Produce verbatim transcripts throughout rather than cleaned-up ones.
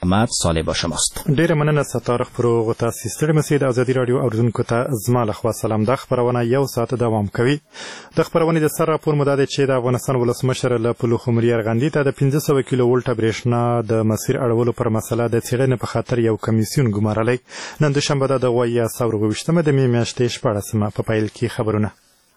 احمد صالح با شماست. ډیره مننه ستاره خبرو تاسو ستړي مسید ازادي رادیو اوریدونکو ته زما له خوا سلام. د خبرونه یو ساعت دوام کوي. د خبرونې د سر راپور مدد چې د افغانستان ولسمشر له پلخمري ارغندې ته د پنځه سوه کیلو ولټه برېښنا د مسیر اړولو پر مسله د څېړنې په خاطر یو کمیسیون ګمارلی. نن دوشنبه د غوي ساور غوښتمه د می میاشتې شپاړسمه په پیل کې خبرونه.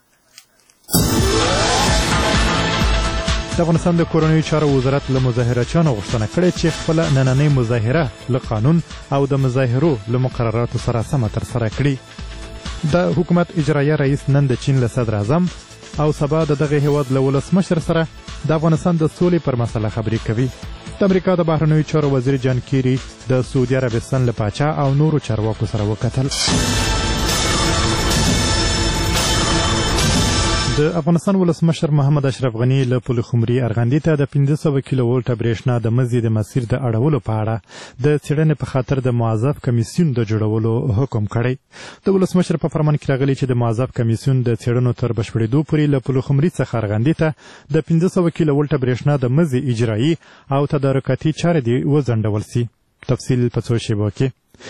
د افغانستان د کورنیو چارو وزارت له مظاهرچیانو غوښتنه کړې چې خپل نننۍ مظاهره له قانون او د مظاهرو له مقرراتو سره سمه ترسره کړي. د حکومت اجرایه رئیس نن د چین له صدر اعظم او سبا د دغه هیواد له ولسمشر سره د افغانستان د سولې پر مسله خبرې کوي. د امریکا د بهرنیو چارو وزیر جان کیری د سعودي عربستان له پاچا او نورو چارواکو سره وکتل. د افغانستان ولسمشر محمد اشرف غنی له پلخمري ارغندې ته د پنځه سوه کیلو ولټه برېښنا د مزي د مسیر د اړولو په اړه د څېړنې په خاطر د معذب کمیسیون د جوړولو حکم کړی. د ولسمشر په فرمان کې راغلی چې د معذب کمیسیون د څېړنو تر بشپړېدو پورې له پلخمري څخه ارغندې ته د پنځه سوه کیلو ولټه برېښنا د مزي اجرایي او تدارکاتي چارې دې وځنډول سي. تفصیل په څو شیبو کې.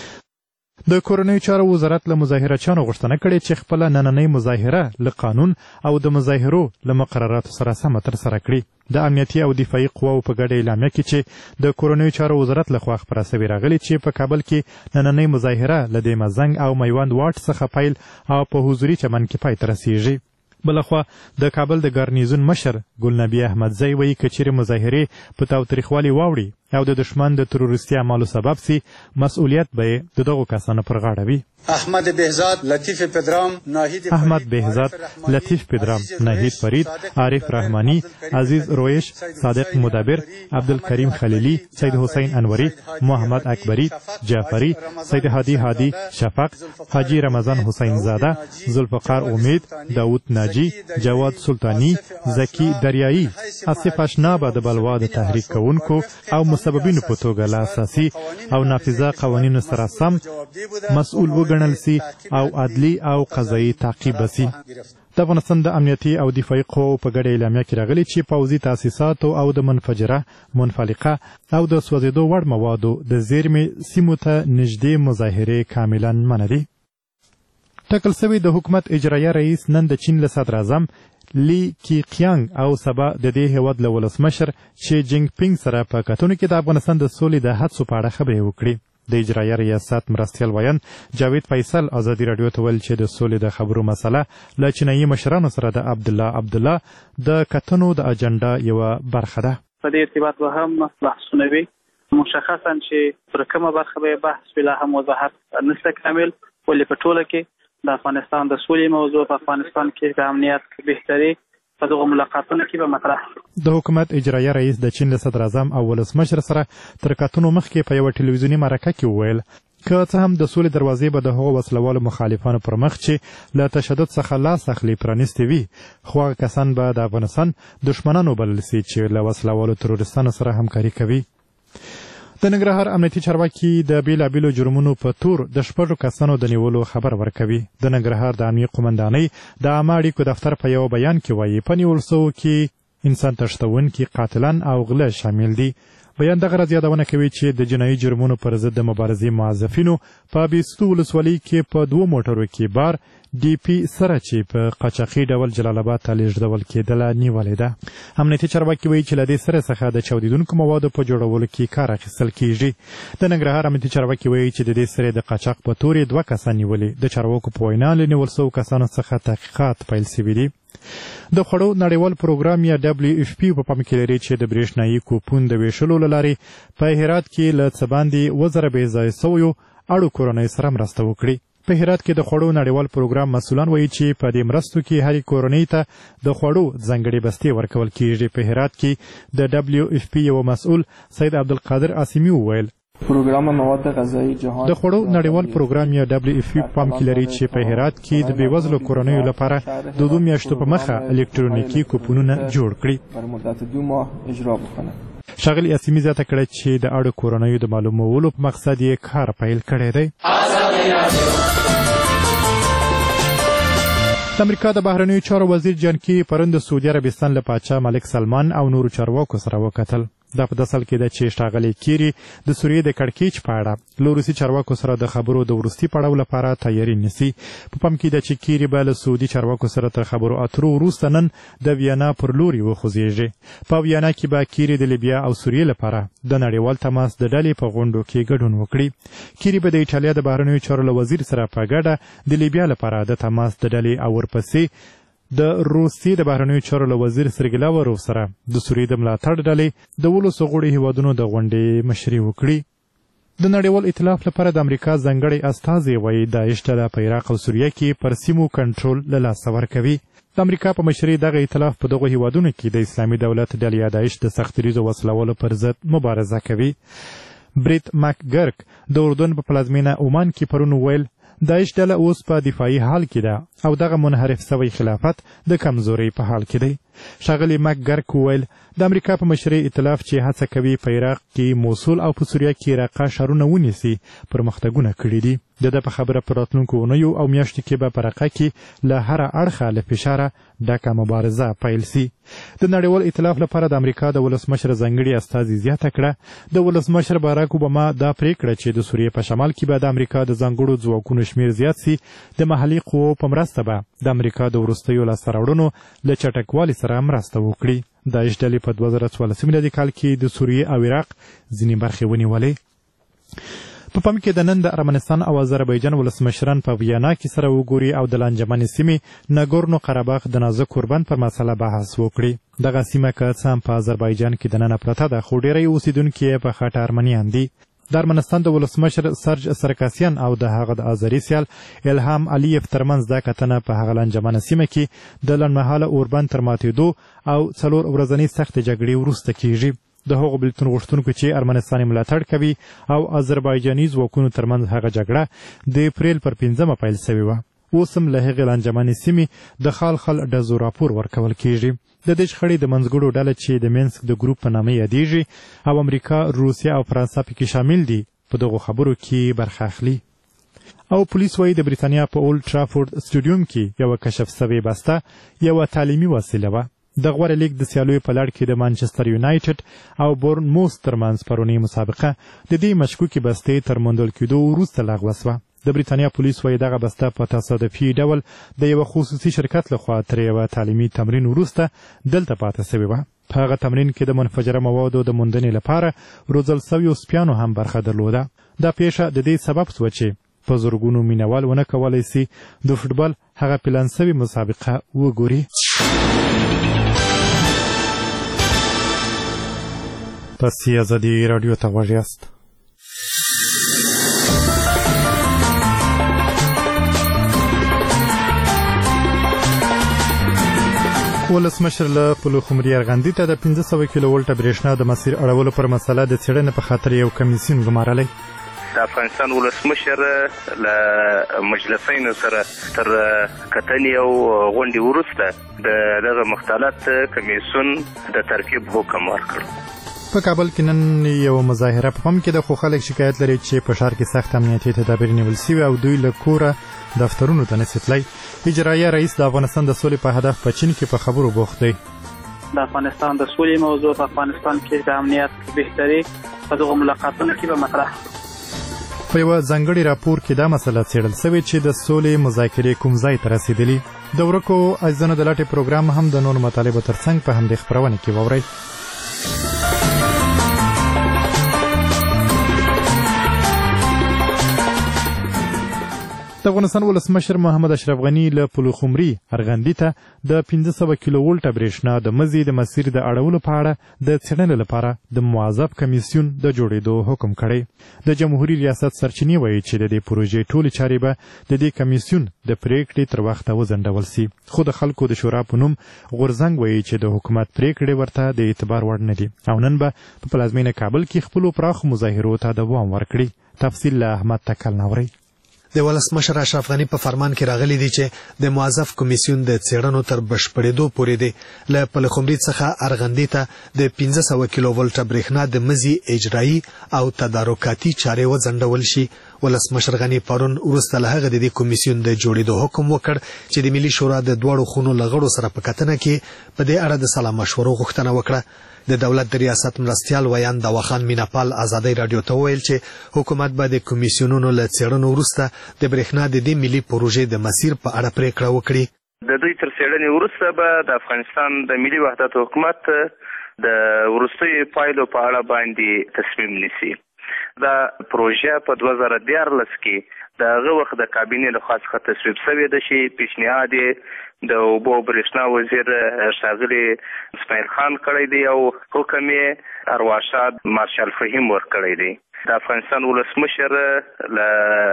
د کورنیو چارو وزارت له مظاهرچیانو غوښتنه کړې چې خپله نننۍ مظاهره له قانون او د مظاهرو له مقرراتو سره سمه ترسره کړي. د امنیتي او دفاعي قواو په ګډه اعلامیه کې چې د کورنیو چارو وزارت لخوا خپره سوې راغلي چې په کابل کې نننۍ مظاهره له دې مزنګ او میوند واټ څخه پیل او په حضوري چمن کې پای ته رسیږي. بلخوا د کابل د ګارنیزون مشر ګلنبي احمدزی وایي که چیرې مظاهرې په تاوتریخوالي واوړي او د دشمن د تروریستي اعمالو سبب سي، مسؤلیت به یې د دغو کسانو پر غاړه وي. احمد بهزاد لطیف پدرام ناهید احمد بهزاد لطیف پدرام ناهید فرید عارف رحمانی عزیز رویش صادق مدبر عبدالکریم خلیلی سید حسین انوری محمد اکبری جعفری سید هادی هادی شفق حاجی رمضان حسین زاده ذوالفقار امید داود ناجی جواد سلطانی زکی دریایی آصف اشنا به د بلوا د تحریک کوونکو او مسببینو په توګه له اساسي او نافذه قوانینو سره سم مسؤل وګڼل سي او عدلي او قضایي تعقیب وسي. د افغانستان د امنیتي او دفاعي قواو په ګډه اعلامیه کې راغلي چې پوځي تاسیساتو او د منفجره منفلقه او د سوځېدو وړ موادو د زیرمې سیمو ته نږدې مظاهرې کاملا منع دي. ټاکل سوی د حکومت اجرایه رئیس نن د چین له صدر اعظم لی کیقیانګ او سبا د دې هیواد له ولسمشر شي جینګ پینګ سره په کتنو کې د افغانستان د سولې د هڅو په اړه خبرې وکړي. د اجرایه ریاست مرستیال ویان جاوید فیصل ازادي راډیو ته ویل چې د سولې د خبرو مسله له چینایي مشرانو سره د عبدالله عبدالله د کتنو د اجنډا یوه برخه ده. په دې ارتباط به هم بحثونه وي، مشخصا چې پر کومه برخه به بحث وي لا هم وضاحت نشته کامل، ولې په ټوله کې د افغانستان د سولې موضوع په افغانستان کې د امنیت بهتري په دغه ملاقاتونو کې به مطرح. د حکومت اجرایه رئیس د چین له صدر اعظم او ولسمشر سره تر کتنو مخکې په یوه ټلویزیوني مرکه کې وویل که څه هم د سولې دروازې به د هغو وسلوالو مخالفانو پر مخ چې له تشدد څخه لاس اخلي پرانیستې وي، خو هغه کسان به د افغانستان دښمنان وبلل سي چې له وسلوالو تروریستانو سره همکاري کوي. د ننګرهار امنیتي چارواکي د بیلابیلو جرمونو په تور د شپږو کسانو د نیولو خبر ورکوي. د ننګرهار د امنیه قومندانۍ د عامه اړیکو دفتر په یو بیان کې وایي په نیول سوو کې انسان تښتونکي، قاتلان او غله شامل دي. بیان دغه راز یادونه کوي چې د جنایي جرمونو پر ضد د مبارزې موظفینو په بیستو ولسوالۍ کې په دوو موټرو کې بار ډي پي سره چې په قاچاقي ډول جلال آباد ته لیږدول کېدله نیولې ده. امنیتي چارواکي وایي چې له دې سره څخه د چاودېدونکو موادو په جوړولو کې کار اخیستل کېږي. د ننګرهار امنیتي چارواکي وایي چې د دې سره د قاچاق په تورې دوه کسان نیولي. د چارواکو په وینا له نیول سوو کسانو څخه تحقیقات پیل سوي دي. د خوړو نړیوال پروګرام یا دبلیو اف پی په پام کې لري چې د برېښنایي کوپون د ویشلو له لارې په هرات کې له څه باندې اووه زره بې ځایه سویو اړو کورنیو سره مرسته وکړي. په هرات کې د خوړو نړیوال پروګرام مسؤلان وایي چې په دې مرستو کې هرې کورنۍ ته د خوړو ځانګړې بستې ورکول کېږي. په هرات کې د دبلیو اف پی یو مسؤل سید عبدالقادر عاصمي وویل پروګرام مواد غذایی جهان د خوړو نړیوال پروګرام یا دبلیو اف پی پام کې لري چې په هرات کې د بېوزلو کورنیو لپاره د دوه میاشتو په مخه الکترونیکي کوپونونه جوړ کړي. ښاغلي عاصمي زیاته کړه چې د اړو کورنیو د معلومولو په مقصد یې کار پیل کړی دی. د امریکا د بهرنیو چارو وزیر جان کیری پرون د سعودي عربستان له پاچا ملک سلمان او نورو چارواکو سره وکتل. دا په داسې حال کې ده چې ښاغلی کیري د سوریې د کړکېچ په اړه له روسي چارواکو سره د خبرو د وروستي پړاو لپاره تیاري نیسي. په پام کې ده چې کیري به له سعودي چارواکو سره تر خبرو اترو وروسته نن د ویانا پر لوري وخوځېږي. په ویانا کې به کیري د لیبیا او سوریې لپاره د نړیوال تماس د ډلې په غونډو کې ګډون وکړي. کیري به د ایټالیا د بهرنیو چارو له وزیر سره په ګډه د لیبیا لپاره د تماس د ډلې او ورپسې د روسیې د بهرنیو چارو له وزیر سرګی لاوروف سره د سوریې د ملاتړ ډلې د ولسو غړو هیوادونو د غونډې مشري وکړي. د نړیوال ائتلاف لپاره د امریکا ځانګړی استازی وایي داعش ډله په عراق او سوریه کې پر سیمو کنټرول له لاسه ورکوي. د امریکا په مشرۍ دغه ائتلاف په دغو هیوادونو کې د اسلامي دولت ډلې یا داعش د سختدریزو وسلولو پر ضد مبارزه کوي. بریت ماکګرک د اردن په پلازمینه عمان کې پرون ویل داعش ډله اوس په دفاعي حال کې ده او دغه منحرف سوی خلافت د کمزورۍ په حال کې دی. ښاغلي ماکګرک وویل د امریکا په مشرۍ ائتلاف چې هڅه کوي په عراق کې موصول او په سوریه کې راقه ښارونه ونیسي پرمختګونه کړي دي. د ده په خبره په راتلونکو اونیو او میاشتو کې به په راقه کې له هره اړخه له فشاره ډکه مبارزه پیل سي. د نړیوال ائتلاف لپاره د امریکا د ولسمشر ځانګړي استازي زیاته کړه د ولسمشر باراک اوباما دا پریکړه چې د سوریې په شمال کې به د امریکا د ځانګړو ځواکونو شمیر زیات سي د محلي قوو په مرسته به د امریکا د وروستیو لاسته راوړنو له چټکوالي سره مرسته وکړي. داعش ډلې په دوه زره څوارلسم میلادي کال کې د سوریې او عراق ځینې برخې ونیولې. په پام کې د نن د ارمنستان او آذربایجان ولسمشران په ویانا کې سره وګوري او د لاندجمنې سیمې ناګورنو قرهباغ د نازک کوربند پر مسله بحث وکړي. دغه سیمه که څه هم په آذربایجان کې دننه پرته ده خو ډېری اوسېدونکي یې په خټه ارمنیان دي. د ارمنستان د ولسمشر سرج سرکاسیان او د هغه د آذري سیال الهام علیف ترمنځ دا کتنه په هغه لاندجمنه سیمه کې د لنډمهاله اوربند تر ماتېدو او څلور ورځنۍ سختې جګړې وروسته کیږي. د هغو بېلتون غوښتونکو چې ارمنستان ملاتړ کوي او آذربایجاني ځواکونو ترمنځ هغه جګړه د اپریل پر پنځمه پیل سوې وه. اوس هم له هغې لاندجمنې سیمې د خال خال ډزو راپور ورکول کیږي. د دې شخړې د منځګړو ډله چې د مینسک د ګروپ په نامه یادیږي او امریکا، روسیه او فرانسه پکې شامل دي په دغو خبرو کې برخه اخلي. او پولیس وایي د بریتانیا په اولډ ټرافورډ سټیډیوم کې یوه کشف سوې بسته یوه تعلیمي وسیله وه. د غوره لیګ د سیالیو په لړ کې د مانچستر یونایټډ او بورنموث ترمنځ پرونی مسابقه د دې مشکوکې بستې تر موندل کېدو وروسته لغوه سوه. د بریتانیا پولیس وایي دغه بسته په تصادفي ډول د یوه خصوصي شرکت لخوا تر یوه تعلیمي تمرین وروسته دلته پاتې سوې وه. په هغه تمرین کې د منفجره موادو د موندنې لپاره روزل سویو سپیانو هم برخه درلوده. دا پیښه د دې سبب سوه چې په زرګونو مینوال ونه کولی سي د فوټبال هغه پلان سوې مسابقه وګوري. تاسې ازادي راډیو ته غوږ یاست. ولسمشر له پلخمري ارغندې ته د پنځه سوه کیلو ولټه برېښنا د مسیر اړولو پر مسله د څېړنې په خاطر یو کمیسیون ګمارلی. د افغانستان ولسمشر له مجلسینو سره تر کتنې او غونډې وروسته د دغه مختلط کمیسیون د ترکیب حکم ورکړ. په کابل کې نن یو مظاهره په پام کې ده خو خلک شکایت لري چې په ښار کې سخت امنیتي تدابیر نیول سوي او دوی له کوره دفترونو ته نسي تللی. اجرایه رئیس د افغانستان د سولې په هدف په چین کې په خبرو بوخت دی. د افغانستان د سولې موضوع په افغانستان کې د امنیت بهتري په دغو ملاقاتونو کې به مطرح. په یوه ځانګړي راپور کې دا مسله څېړل سوې چې د سولې مذاکرې کوم ځای ته رسېدلي. د ورکو عزیزانو د لټې پروګرام هم د نورو مطالبو ترڅنګ په همدې خپرونه کې واورئ. د افغانستان ولسمشر محمد اشرف غني له پلخمري ارغندې ته د پنځه سوه کیلو ولټه برېښنا د مزي د مسیر د اړولو په اړه د څېړنې لپاره د موظف کمیسیون د جوړېدو حکم کړی. د جمهوري ریاست سرچینې وایي چې د دې پروژې ټولې چارې به د دې کمیسیون د پریکړې تر وخته وځنډول سي. خو د خلکو د شورا په نوم غورځنګ وایي چې د حکومت پریکړې ورته د اعتبار وړ نه دي او نن به په پلازمینه کابل کې خپلو پراخو مظاهرو ته دوام ورکړي. تفصیل له احمد تکل نوري. د ولسمشر اشرف غني په فرمان کې راغلي دي چې د موظف کمیسیون د څېړنو تر بشپړېدو پورې دی له پلخمري څخه ارغندې ته د پنځه سوه کیلو ولټه برېښنا د مزي اجرایي او تدارکاتي چارې وځنډول شي. ولسمشر غني پرون وروسته له هغه د دې کمیسیون د جوړېدو حکم وکړ چې د ملي شورا د دواړو خونو له غړو سره په کتنه کې په دې اړه د سلا مشورو غوښتنه وکړه. د دولت د ریاست مرستیال ویان دواخان میناپال ازادي رادیو ته ویل چې حکومت به د کمیسیونونو له څېړنو وروسته د برېښنا د دې ملي پروژې د مسیر په اړه پریکړه وکړي. د دوی تر څېړنې وروسته به د افغانستان د ملي وحدت حکومت د وروستیو پایلو په اړه باندې تصمیم نیسي. دا پروژه په دوه زره دیارلس کې د هغه وخت د کابینې لخوا څخه تصویب شوې ده چې پیشنهاد د اوبو او برېښنا وزیر ښاغلي اسماعیل خان کړی دی او حکم یې ارواښاد مارشال فهیم ورکړی دی. د افغانستان ولسمشر له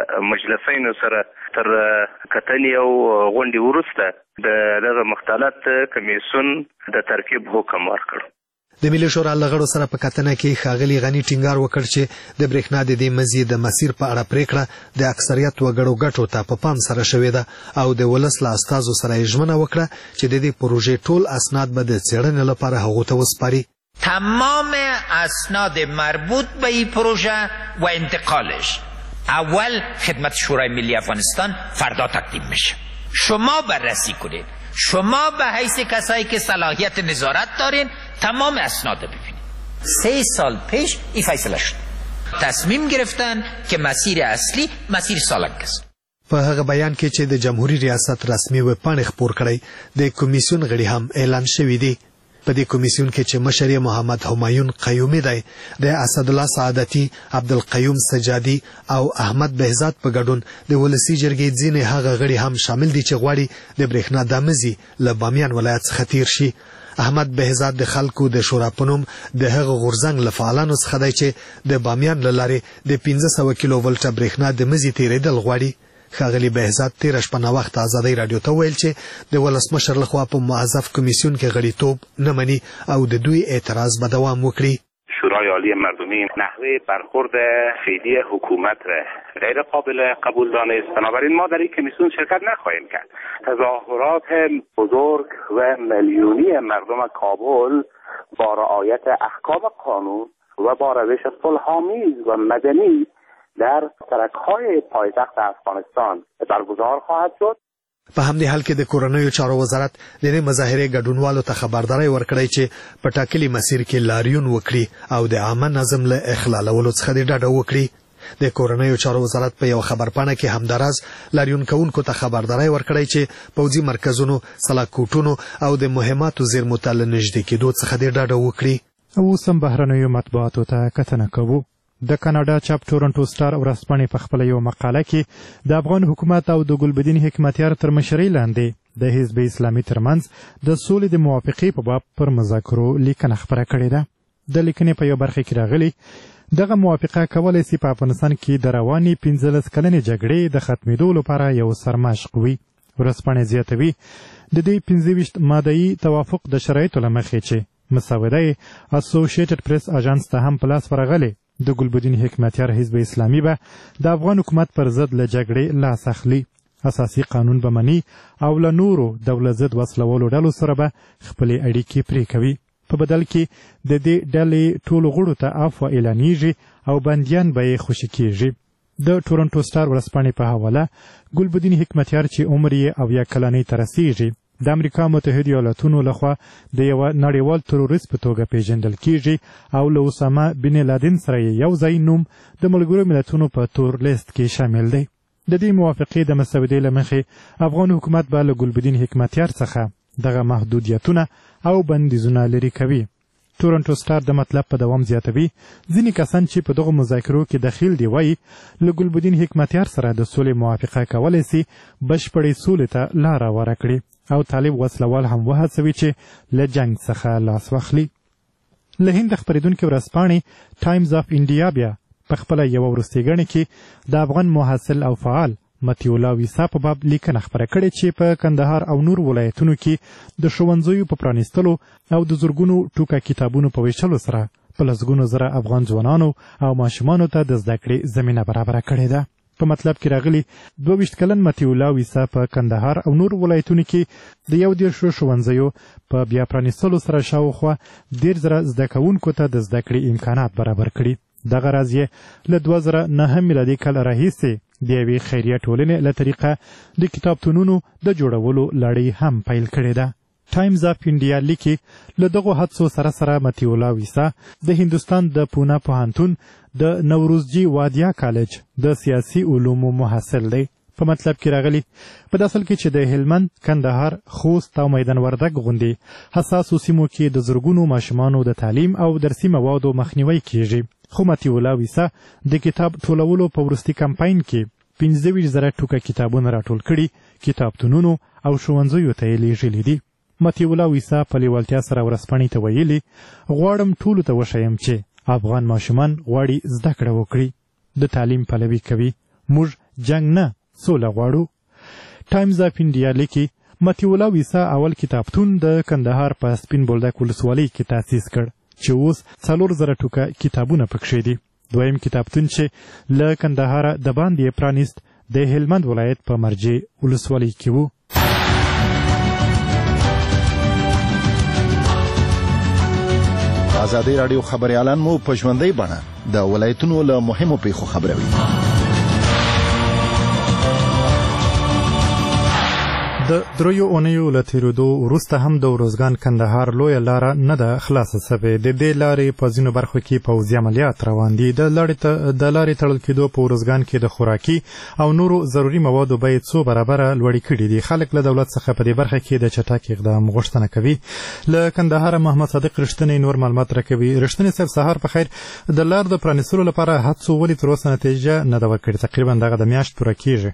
مجلسینو سره تر کتنې او غونډې وروسته د دغه مختلط کمیسیون د ترکیب حکم ورکړ. د ملي شورا له غړو سره په کتنه کې ښاغلي غني ټینګار وکړ چې د برېښنا د دې مزي د مسیر په اړه پریکړه د اکثریت وګړو ګټو ته په پام سره شوې ده او د ولس له استازو سره یې ژمنه وکړه چې د دې پروژې ټول اسناد به د څېړنې لپاره هغو ته وسپاري. تمام اسناد مربوط به این پروژه و انتقالش اول خدمت شورای ملی افغانستان فردا تقدیم میشه. شما بررسی کنید. شما به حیث کسایی که صلاحیت نظارت دارین تمام اسناد ببینید. سه سال پیش این فیصله شد. تصمیم گرفتن که مسیر اصلی مسیر سالنگ است. په هغه بیان کې چې د جمهوریت ریاست رسمي ویبپاڼې خپور کړی د کمیسیون غړي هم اعلان شوي دي. په دې کمیسیون کې چې مشر محمد همایون قیومي دی، د اسدالله سعادتي، عبدالقیوم سجادي او احمد بهزاد په ګډون د ولسي جرګې ځینې هغه غړي هم شامل دي چې غواړي د برېښنا د مزي له بامیان ولایت څخه تیر شي. احمد بهزاد د خلکو د شورا په نوم د هغه غورځنګ له فعالانو څخه دی چې د بامیان له لارې د پنځه سوه کیلو ولټه برېښنا د مزي تیرېدل غواړي. ښاغلي بهزاد تېره شپه ناوخته ازادۍ راډیو ته ویل چې د ولسمشر لخوا په معزف کمیسیون کې غړیتوب نه مني او د دوی اعتراض به دوام وکړي. شورای عالی مردمی نحوه برخورد فعلی حکومت را غیر قابل قبول دانست. بنابراین ما در این کمیسیون شرکت نخواهیم کرد. تظاهرات بزرگ و میلیونی مردم کابل با رعایت احکام قانون و با روش صلح‌آمیز و مدنی در سرک‌های پایتخت افغانستان برگزار خواهد شد. په همدې حال کې د کورنیو چارو وزارت د دې مظاهرې ګډونوالو ته خبرداری ورکړی چې په ټاکلي مسیر کې لاریون وکړي او د عامه نظم له اخلالولو څخه د ډډه وکړي. د کورنیو چارو وزارت په یو خبرپاڼه کې همداراز لاریون کوونکو ته خبرداری ورکړی چې پوځي مرکزونو، سلاکوټونو او د مهماتو زیرمو ته له نږدې کېدو څخه د ډډه وکړي. اوس هم بهرنیو مطبوعاتو ته کتنه کوو. د کاناډا چاپ ټورنټو سټار ورځپاڼې په خپله یو مقاله کې د افغان حکومت او د ګلبدین حکمتیار تر مشرۍ لاندې د حزب اسلامي ترمنځ د سولې د موافقې په باب پر مذاکرو لیکنه خپره کړې ده. د لیکنې په یو برخه کې راغلي دغه موافقه کولی سي په افغانستان کې د روانې پنځلس کلنې جګړې د ختمېدو لپاره یو سرمشق وي. ورځپاڼې زیاتوي د دې پنځه ویشت مادهیي توافق د شرایطو له مخې چې مسوده یې اسوسییټډ پریس اژانس ته هم په لاس ورغلې د ګلبدین حکمتیار حزب اسلامي به د افغان حکومت پر ضد له جګړې لاس اخلي. اساسي قانون به مني او له نورو دولت ضد وسلوالو ډلو سره به خپلې اړیکې پرې کوي. په بدل کې د دې ډلې ټولو غړو ته عفوه اعلانیږي او بندیان به یې خوشي کیږي. د ټورنټو سټار ورځپاڼې په حواله ګلبدین حکمتیار چې عمر یې اویا کلنۍ ته رسیږي د امریکا متحده ایالاتونو لخوا د یوه نړیوال تروریست په توګه پیژندل کیږي او له اسامه بن لادن سره یې یو ځای نوم د ملګرو ملتونو په تور لیست کې شامل دی. د دې موافقې د مسودې له مخې افغان حکومت به له ګلبدین حکمتیار څخه دغه محدودیتونه او بندیزونه لرې کوي. ټورنټو سټار د مطلب په دوام زیاتوي ځینې کسان چې په دغو مذاکرو کې دخیل دي وایي له ګلبدین حکمتیار سره د سولې موافقه کولی سي بشپړې سولې ته لاره ور کړي او طالب وسلوال هم وهڅوي چې له جنګ څخه لاس واخلي. له هند خپرېدونکې ورځپاڼې ټایمز اف انډیا بیا په خپله یوه وروستۍ ګڼې کې د افغان محصل او فعال مطیع الله ویسا په باب لیکنه خپره کړې چې په کندهار او نور ولایتونو کې د ښوونځیو په پرانیستلو او د زرګونو ټوکه کتابونو په ویشلو سره په لسګونو زره افغان ځوانانو او ماشومانو ته د زده کړې زمینه برابره کړې ده. په مطلب کې راغلي دوه ویشت کلن مطیع الله ویسا په کندهار او نور ولایتونو کې د یو دېرشو ښوونځیو په بیا پرانیستلو سره شاوخوا ډېر زره زده کوونکو ته د زده کړې امکانات برابر کړي. دغه راز یې له دوه زره نهم میلادي کال راهیسې د یوې خیریه ټولنې له طریقه د کتابتونونو د جوړولو لړۍ هم پیل کړې ده. ټایمز اف انډیا لیکي له دغو حادثو سره سره مطیع الله ویسا د هندوستان د پونا پوهنتون د نوروزجي وادیا کالج د سیاسي علومو محصل دی. په مطلب کې راغلی په د اصل کې چې د هلمند، کندهار، خوست او میدان وردګ غوندې حساسو سیمو کې د زرګونو ماشومانو د تعلیم او درسي موادو مخنیوی کیږي. خو مطیع الله ویسا د کتاب ټولولو په وروستي کمپاین کې پنځه ویشت زره ټوکه کتابونه راټول کړي، کتابتونونو او ښوونځیو ته یې لیږلي دي. مطیع الله ویسا په لیوالتیا سره ورځپاڼې ته ویلي غواړم ټولو ته وښیم چې افغان ماشومان غواړي زده کړه وکړي، د تعلیم پلوي کوي، موږ جنګ نه سوله غواړو. ټایمز اف انډیا لیکي مطیع الله ویسا اول کتابتون د کندهار په سپین بولدک ولسوالۍ کې تاسیس کړ چې اوس څلور زره ټوکه کتابونه پکښې دي. دویم کتابتون چې له کندهاره د باندې پرانیست د هلمند ولایت په مرجع ولسوالۍ کې و. ازادي راډیو خبريالان مو په ژوندۍ بڼه د ولایتونو له مهمو پیښو خبروي. د دریو اونیو له تېرېدو وروسته هم د ارزګان کندهار لویه لاره نه ده خلاصه سوې. د دې لارې په ځینو برخو کې پوځي عملیات روان دي. د لارې تړل کېدو په ارزګان کې د خوراکي او نورو ضروري موادو بیې څو برابره لوړې کړي دي. خلک له دولت څخه په دې برخه کې د چټک اقدام غوښتنه کوي. له کندهاره محمد صادق رښتینی نور معلومات راکوي. رښتینی صاحب سهار په خیر. د لار د پرانیستلو لپاره هڅو ولې تر اوسه نتیجه نه ده ورکړې؟ تقریبا دغه د میاشت پوره کېږي.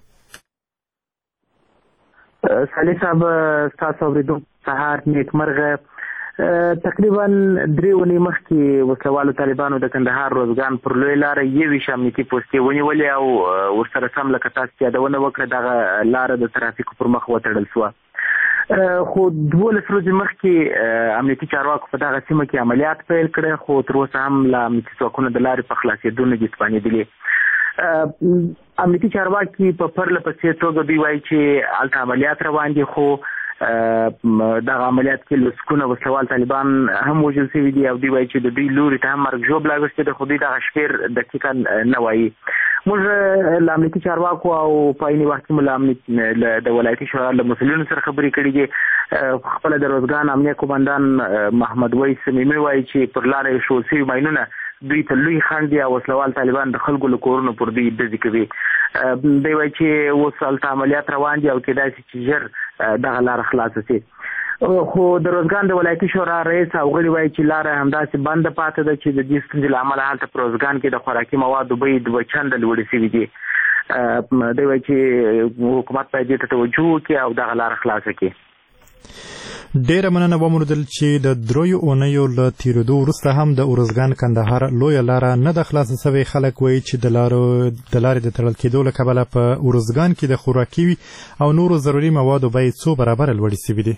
صالح صاحب ستاسو اورېدونکو سهار نیکمرغه. تقریبا درې ونې مخکې وسلوالو طالبانو د کندهار روزګان پر لویه لاره یوویشت امنیتي پوستې ونیولې او ورسره سم لکه تاسو یادونه وکړه دغه لاره د ترافیکو پر مخ وتړل شوه. خو دولس ورځې مخکې امنیتي چارواکو په دغه سیمه کې عملیات پیل کړی، خو تر اوسه هم له امنیتي ځواکونو د لارې په خلاصېدو نه دي توانېدلي. امنیتي چارواکي په پرله پسې توګه دوی وایي چې هلته عملیات روان دي، خو دغه عملیات کې لسګونه وسلوال طالبان هم وژل شوي دي او دوی وایي چې د دوی لوري ته هم مرګ ژوبله اغوستې ده، خو دوی دغه شمېر دقیقا نه وایي. موږ له امنیتي چارواکو او په عین وخت کې له د ولایتي شورا له مسؤلینو سره خبرې کړي دي. خپله د روزګان امنیه قومندان محمد ویس صمیمي وایي چې پر لاره ایښودل شوي ماینونه دوی ته لوی خنډ دي او وسلوال طالبان د خلکو له کورونو پر دوی ډزې کوي. دوی وایي چې اوس هلته عملیات روان دي او کیدای شي چې ژر دغه لاره خلاصه شي. خو د روزګان د ولایتي شورا رئیس او غړي وایي چې لاره همداسې بنده پاتې ده چې د دې ستونزې له امله هلته په روزګان کې د خوراکي موادو بیې دوه چنده لوړې شوي دي. دوی وایي چې حکومت باید دې ته توجه وکړي او دغه لاره خلاصه کړي. ډیره مننه وموندل چې د دریو اونیو له تېرېدو وروسته هم د ارزګان کندهار لویه لاره نه ده خلاصه سوې. خلک وایي چې د لارې د تړل کېدو له کبله په ارزګان کې د خوراکي او نورو ضروري موادو بیې څو برابره لوړې شوي دي.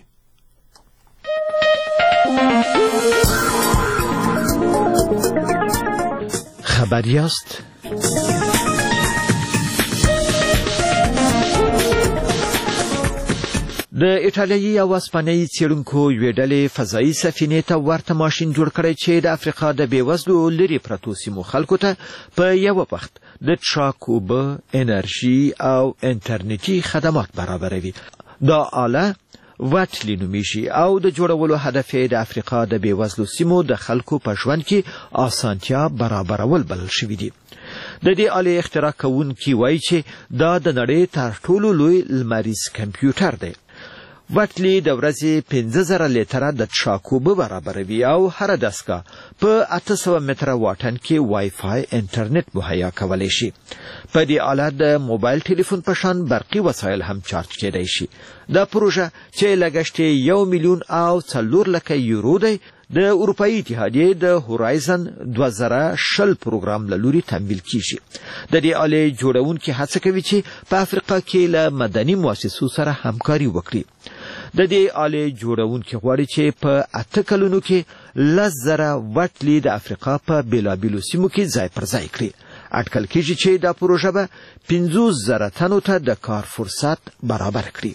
خبر یاست؟ د ایټالیایي او اسپانیایي څېړونکو یوې ډلې فضایي سفینې ته ورته ماشین جوړ کړی چې د افریقا د بېوزلو لرې پرتو سیمو خلکو ته په یوه وخت د څښاک اوبه، انرژي او انټرنیټي خدمات برابروي. دا آله وټلی نومیږي او د جوړولو هدف یې د افریقا د بېوزلو سیمو د خلکو په ژوند کې اسانتیا برابرول بلل شوي دي. د دې آلې اختراع کوونکي وایي چې دا د نړۍ تر ټولو لوی لمریز کمپیوټر دی. وټلی د ورځې پنځه زره لیټره د څښاک اوبه برابروي او هره دستګاه په اته سوه متره واټن کې وای فای انټرنیټ مهیا کولی شي. په دې آله د موبایل ټلیفون په شان برقي وسایل هم چارج کېدای شي. دا پروژه چې لګښت یې یو میلیون او څلور لکه یورو دی د اروپایي اتحادیې د هورایزن دوه زره شل پروګرام له لوري تمویل کیږي. د دې آلې جوړونکي هڅه کوي چې په افریقا کې له مدني مؤسسو سره همکاري وکړي. د دې آلې جوړونکي غواړي چې په اته کلونو کې لس زره وټلي د افریقا په بېلابېلو سیمو کې ځای پر ځای کړي. اټکل کېږي چې دا پروژه به پنځوس زره تنو ته د کار فرصت برابر کړي.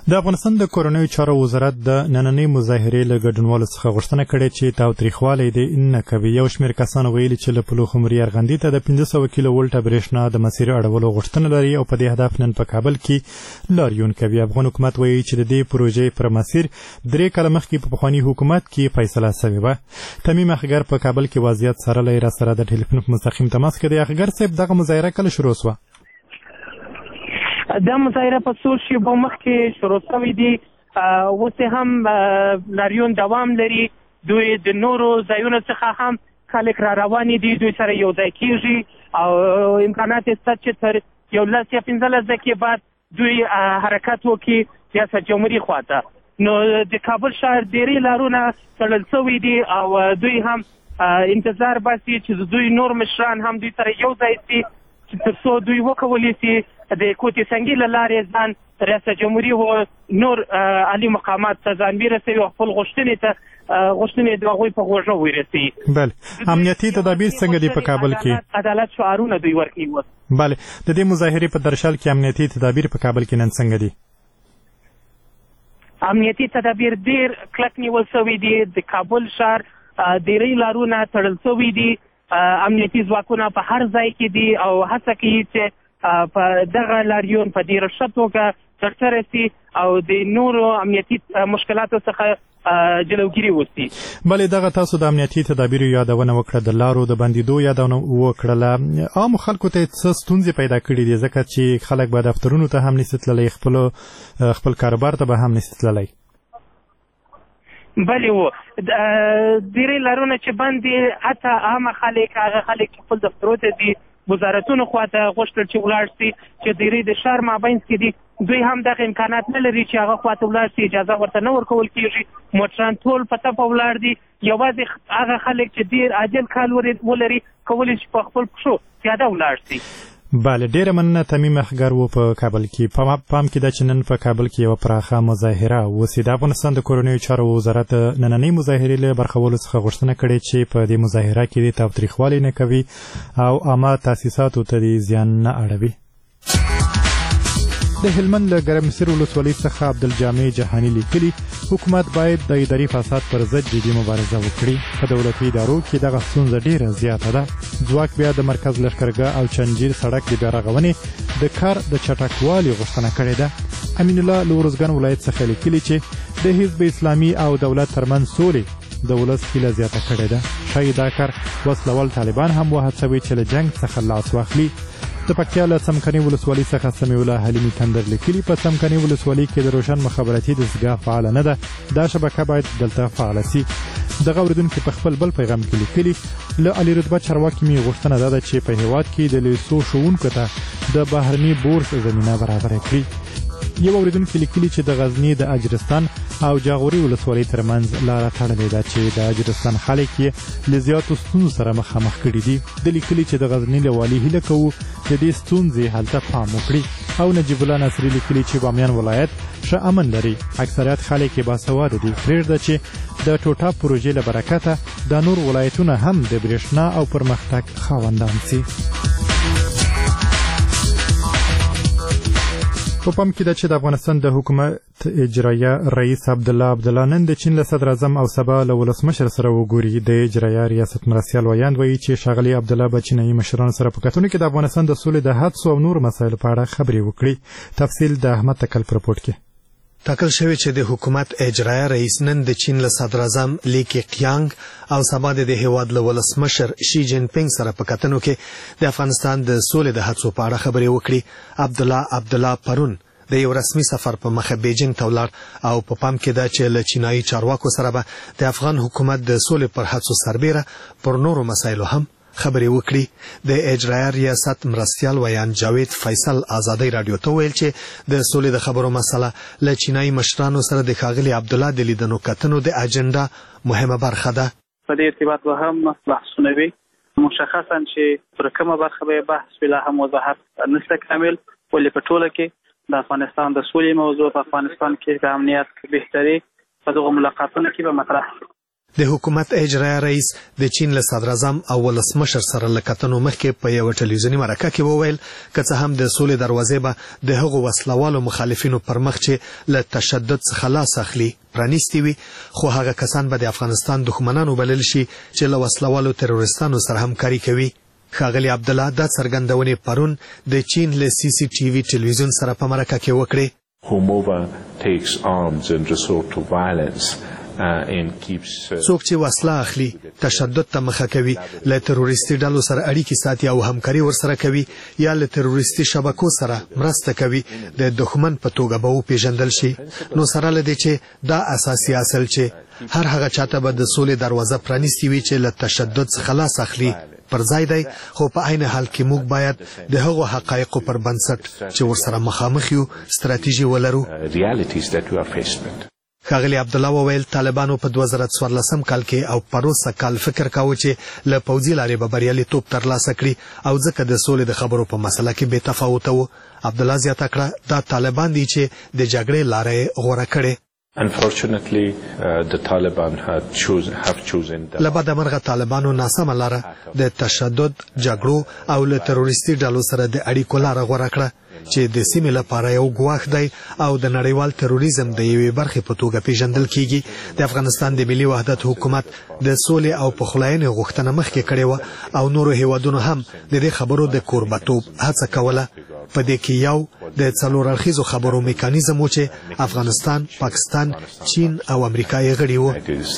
د افغانستان د کورنیو چارو وزارت د نننۍ مظاهرې له ګډونوالو څخه غوښتنه کړې چې تاوتریخوالی دې نه کوي. یو شمېر کسان ویلي چې له پلخمري ارغندې ته د پنځه سوه کیلو ولټه برېښنا د مسیر اړولو غوښتنه لري او په دې هدف نن په کابل کې لاریون کوي. افغان حکومت وایي چې د دې پروژې پر مسیر درې کاله مخکې په پخواني حکومت کې فیصله سوې وه. تمیم اخګر په کابل کې وضعیت څارلی، را سره د ټلیفون په مستقیم تماس کې دی. اخګر صاحب، دغه مظاهره کله شروع سوه؟ دا مظاهره په څو شېبو مخکې شروع شوې دي. اوس هم لاریون دوام لري. دوی د نورو ځایونو څخه هم خلک را روانې دي، دوی سره یو ځای کېږي او امکانات شته چې تر یو لس یا پنځلس دقیقې بعد دوی حرکت وکړي ریاست جمهوري خواته. نو د کابل ښار ډېرې لارونه تړل شوي دي او دوی هم انتظار باسي چې دوی نور مشران هم دوی سره یو ځای شي تر څو دوی وکولی شي د کوټې سنګي له لارې ځان ریاست جمهوري و نور عالي مقامات ته ځان ورسوي او خپل غوښتنې ته غوښتنې د هغوی په غوږ ورسوي. بله، امنیتي تدابیر څنګه دي په کابل کې؟ عدالت شعارونه دوی ورکوي. بله، د دې مظاهرې په درشل کې امنیتي تدابیر په کابل کې نن څنګه دي؟ امنیتي تدابیر ډېر کلک نیول شوي دي. د کابل ښار ډېرې لارونه تړل شوي دي. امنیتي ځواکونه په هر ځای کې دي او هڅه کوي چې په دغه لاریون په ډېره ښه توګه ترسره شي او د نورو امنیتي مشکلاتو څخه جلوګیري وشي. بلې دغه تاسو د امنیتي تدابیرو یادونه وکړه، د لارو د بندېدو یادونه وکړله. عامو خلکو ته څه ستونزې پیدا کړي دي ځکه چې خلک به دفترونو ته هم نشي تللی، خپلو خپل کاروبار ته به هم نشي تللی؟ بلې و ډېرې لارونه چې بند دي، حتی عامه خلک هغه خلک چې خپل دفترو ته دي وزارتونو خواته غوښتل چې ولاړ شي چې ډېرې د ښار مابینځ کې دي، دوی هم دغه امکانات نه لري چې هغه خواته ولاړ شي، اجازه ورته نه ورکول کېږي. موټران ټول په تپه ولاړ دي. یوازې هغه خلک چې ډېر عاجل کال ولري کولی شي په خپل پښو پیاده ولاړ شي. بله، ډیره مننه. تمیم اخګر و په کابل کې. پام کې ده چې نن په کابل کې یوه پراخه مظاهره وسي. د افغانستان د کورنیو چارو وزارت نننۍ مظاهرې له برخولو څخه غوښتنه کړې چې په دې مظاهره کې د تاوتریخوالي نه کوي او عامه تاسیساتو ته د زیان نه اړوي. د هلمند له ګرمسیر ولسوالۍ څخه عبدالجامع جهاني لیکلي حکومت باید د اداري فساد پر ضد جدي مبارزه وکړي. په دولتي ادارو کې دغه ستونزه ډیره زیاته ده. ځواک بیا د مرکز لښکرګاه او چنجیر سړک د بیا رغونې د کار د چټکوالي غوښتنه کړې ده. امین الله له ارزګان ولایت څخه لیکلي چې د حزب اسلامي او دولت ترمنځ سولې د ولس هیله زیاته کړې ده. ښایي دا کار وسلوال طالبان هم وهڅوي چې له جنګ څخه لاس واخلي. د پکتیا له څمکني ولسوالۍ څخه سمیع الله حلیمي تندر لیکلي په څمکني ولسوالۍ کې د روشن مخابراتي دستګاه فعاله نه ده. دا شبکه باید دلته فعاله سي. دغه اورېدونکي په خپل بل پیغام کې لیکلي له علي رتبه چارواکي مې غوښتنه دا ده چې په هېواد کې د لیسو ښوونکو ته د بهرني بورس زمینه برابره کړي. یو اورېدونکي لیکلي چې د غزني د اجرستان او جاغوري ولسوالۍ ترمنځ لاره تړلې ده چې د اجرستان خلک یې له زیاتو ستونزو سره مخامخ کړي دي. د لیکلي چې د غزني له والي هیله کوو د دې ستونزې حل ته پام وکړي. او نجیب الله ناصري لیکلي چې بامیان ولایت ښه امن لري، اکثریت خلک یې باسواده دي. پرېږده چې د ټوټا پروژې له برکته د نور ولایتونه هم د برېښنا او پرمختګ خاوندان سي. په پام کې ده چې د افغانستان د حکومت اجرایه رئیس عبدالله عبدالله نن د چین له صدر اعظم او سبا له ولسمشر سره وګوري. د اجرایه ریاست مرستیال ویاند وایي چې ښاغلي عبدالله به چینایي مشرانو سره په کتونو کې د افغانستان د سولې د حدسو او نورو مسایلو په اړه خبرې وکړي. تفصیل د احمد تکل په رپورټ کې. ټاکل شوی چې د حکومت اجرایه رئیس نن د چین له صدر اعظم لی کیقیانګ او سبا د هیواد له ولسمشر شي جین پینګ سره په کتنو کې د افغانستان د سولې د هڅو په اړه خبرې وکړي. عبدالله عبدالله پرون د یو رسمي سفر په مخه بیجینګ ته ولاړ او په پام کې ده چې له چینایي چارواکو سره به د افغان حکومت د سولې پر هڅو سربیره پر نورو مسایلو هم خبرې وکړي. د اجرایه ریاست مرستیال ویان جاوید فیصل آزادۍ رادیو ته ویل چې د سولې د خبرو مسله له چینایي مشرانو سره د ښاغلي عبدالله د لیدنو کتنو د اجنډا مهمه برخه ده. په دې ارتباط به هم بحثونه وي، مشخصا چې پر کومه برخه به بحث وي لا هم وضاحت نشته کامل، ولې په ټوله کې د افغانستان د سولې موضوع په افغانستان کې د امنیت بهتري په دغه ملاقاتونو کې به مطرح د حکومت اجرایه رئیس د چین له صدر اعظم او ولسمشر سره له کتنو مخکې په یو ټلویزیوني مرکه کې وویل که څه هم د سولې دروازې به د هغو وسلوالو مخالفینو پر مخ چې له تشدد څخه لاس اخلي پرانیستي وي، خو هغه کسان به د افغانستان دښمنان وبلل شي چې له وسلوالو تروریستانو سره همکاري کوي. ښاغلي عبدالله دا څرګندونې پرون د چین له سی سی ټي وي ټلویزیون سره په مرکه کې وکړې. Whomever takes arms and resort to violence څوک چې وسله اخلي تشدد ته مخه کوي، له تروریستي ډلو سره اړیکې ساتي او همکاري ورسره کوي یا له تروریستي شبکو سره مرسته کوي د دښمن په توګه به وپېژندل شي. نو سره له دې چې دا اساسي اصل چې هر هغه چاته به د سولې دروازه پرانیستې وي چې له تشدد څخه لاس اخلي پر ځای دی، خو په عین حال کې موږ باید د هغو حقایقو پر بنسټ چې ورسره مخامخ یو ستراتیژي ولرو. ښاغلي عبدالله وویل طالبانو په دوه زره څوارلسم کال کې او پروسه کال فکر کاوه چې له پوځي لارې به بریالیتوب ترلاسه کړي او ځکه د سولې د خبرو په مسله کې بې تفاوته و. عبدالله زیاته کړه دا طالبان دي چې د جګړې لاره یې غوره کړې. Unfortunately, uh, the Taliban have chosen have chosen the لبد مرغه طالبانو ناسمه لاره د تشدد، جګړو او له تروریستي ډلو سره د اړیکو لاره غوره کړه چې د سیمې لپاره یو ګواښ دی او د نړیوال تروریزم د یوې برخې په توګه پیژندل کیږي. د افغانستان د ملي وحدت حکومت د سولې او پخلاینې غوښتنه مخکې کړې وه او نورو هیوادونو هم د دې خبرو د کوربتوب هڅه کوله. په دې کې یو د څلور اړخیزو خبرو میکانیزم و چې افغانستان، پاکستان، چین او امریکا یې غړي وو.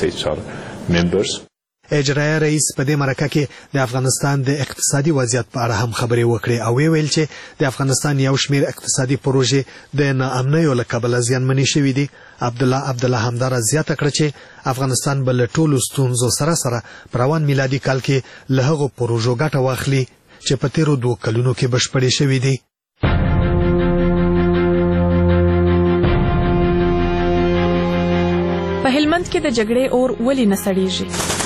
اجرایه رئیس په دې مرکه کې د افغانستان د اقتصادي وضعیت په اړه هم خبرې وکړې او ویل چې د افغانستان یو شمېر اقتصادي پروژې د ناامنیو له کبله زیانمنې شوي دي. عبدالله عبدالله همداره زیاته کړه چې افغانستان به له ټولو ستونزو سره سره په روان میلادي کال کې له هغو پروژو ګټه واخلي چې په تیرو دوه کلونو کې بشپړې شوي دي. په هلمند کې د جګړې اور ولې نه سړیږي؟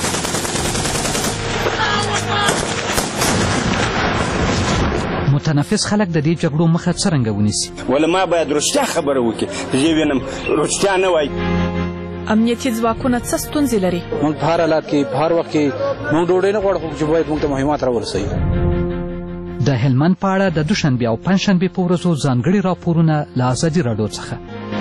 متنفس خلک د دې جګړو مخه څرنګه ونیسي؟ ولې ما باید رښتیا خبره وکړي، زه وینم رښتیا نه وایي. امنیتي ځواکونه څه ستونزې لري؟ موږ په هر حالت کې په هر وخت کې موږ ډوډۍ نه غواړو چې باید موږ ته مهمات راورسوي. د هلمند په اړه د دوشنبې او پنجشنبې په ورځو ځانګړي راپورونه له ازادي راډیو څخه.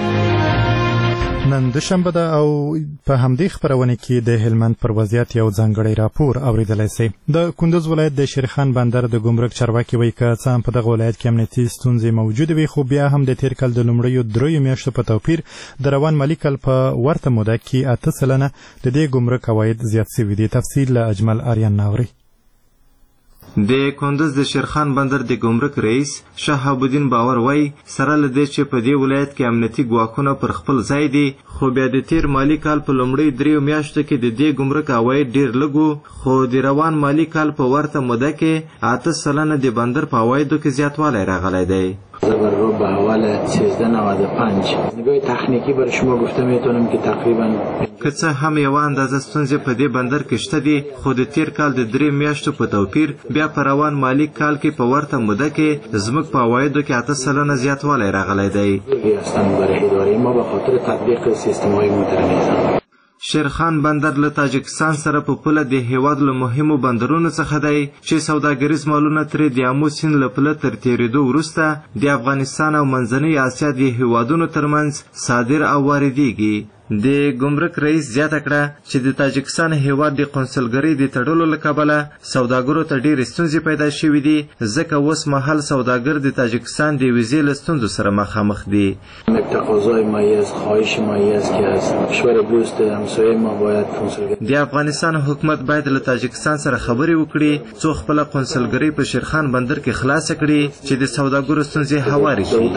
نن دوشنبه ده او په همدې خپرونه کې د هلمند پر وضعیت یو ځانګړی راپور اوریدلی سئ. د کندوز ولایت د شیرخان بندر د ګمرک چارواکي وایي که څه هم په دغه ولایت کې امنیتي ستونزې موجودې وي، خو بیا هم د تیر کال د لومړیو دریو میاشتو په توپیر د روان مالي کال په ورته موده کې اته سلنه د دې ګمرک عواید زیات شوي دي. تفصیل له اجمل آریان ناوري. د کندوز د شیرخان بندر د ګمرک رئیس شهاب الدین باور وایي سره له دې چې په دې ولایت کې امنیتي ګواښونه پر خپل ځای دي، خو بیا د تیر مالي کال په لومړۍ دریو میاشتو کې د دې ګمرک عواید ډیر لږ و، خو د روان مالي کال په ورته موده کې اته سلنه د بندر په عوایدو کې زیاتوالی راغلی دی. زبر رو به حوال سیزده نود و پنج نگاه تکنیکی برای شما گفته میتونم که تقریبا که څه هم یوه اندازه ستونزې په دې بندر کې شته دي، خو د تیر کال د درې میاشتو په توپیر بیا په روان مالي کال کې په ورته موده کې زموږ په عوایدو کې اته سلنه زیاتوالی راغلی دی. برای اداره ما به خاطر تطبیق سیستم‌های مدرنیزم شیرخان بندر له تاجکستان سره په پوله د هیواد له مهمو بندرونو څخه دی چې سوداګریز مالونه ترې د آمو سیند له پوله تر تېرېدو وروسته د افغانستان او منځنۍ اسیا د هیوادونو ترمنځ صادر او واردېږي. د ګمرک رئیس زیاته کړه چې د تاجکستان هیواد د قونسلګرۍ د تړلو له کبله سوداګرو ته ډېرې ستونزې پیدا شوي دي، ځکه اوس مهال سوداګر د تاجکستان د ویزې له ستونزو سره مخامخ دي. تقاضای مایع است، خواهش مایع است که از کشور دوست همسایه ما باید قونسلګرۍ د افغانستان حکومت باید له تاجکستان سره خبرې وکړي څو خپله قونسلګرۍ په شیرخان بندر کې خلاصه کړي چې د سوداګرو ستونزې هوارې شي.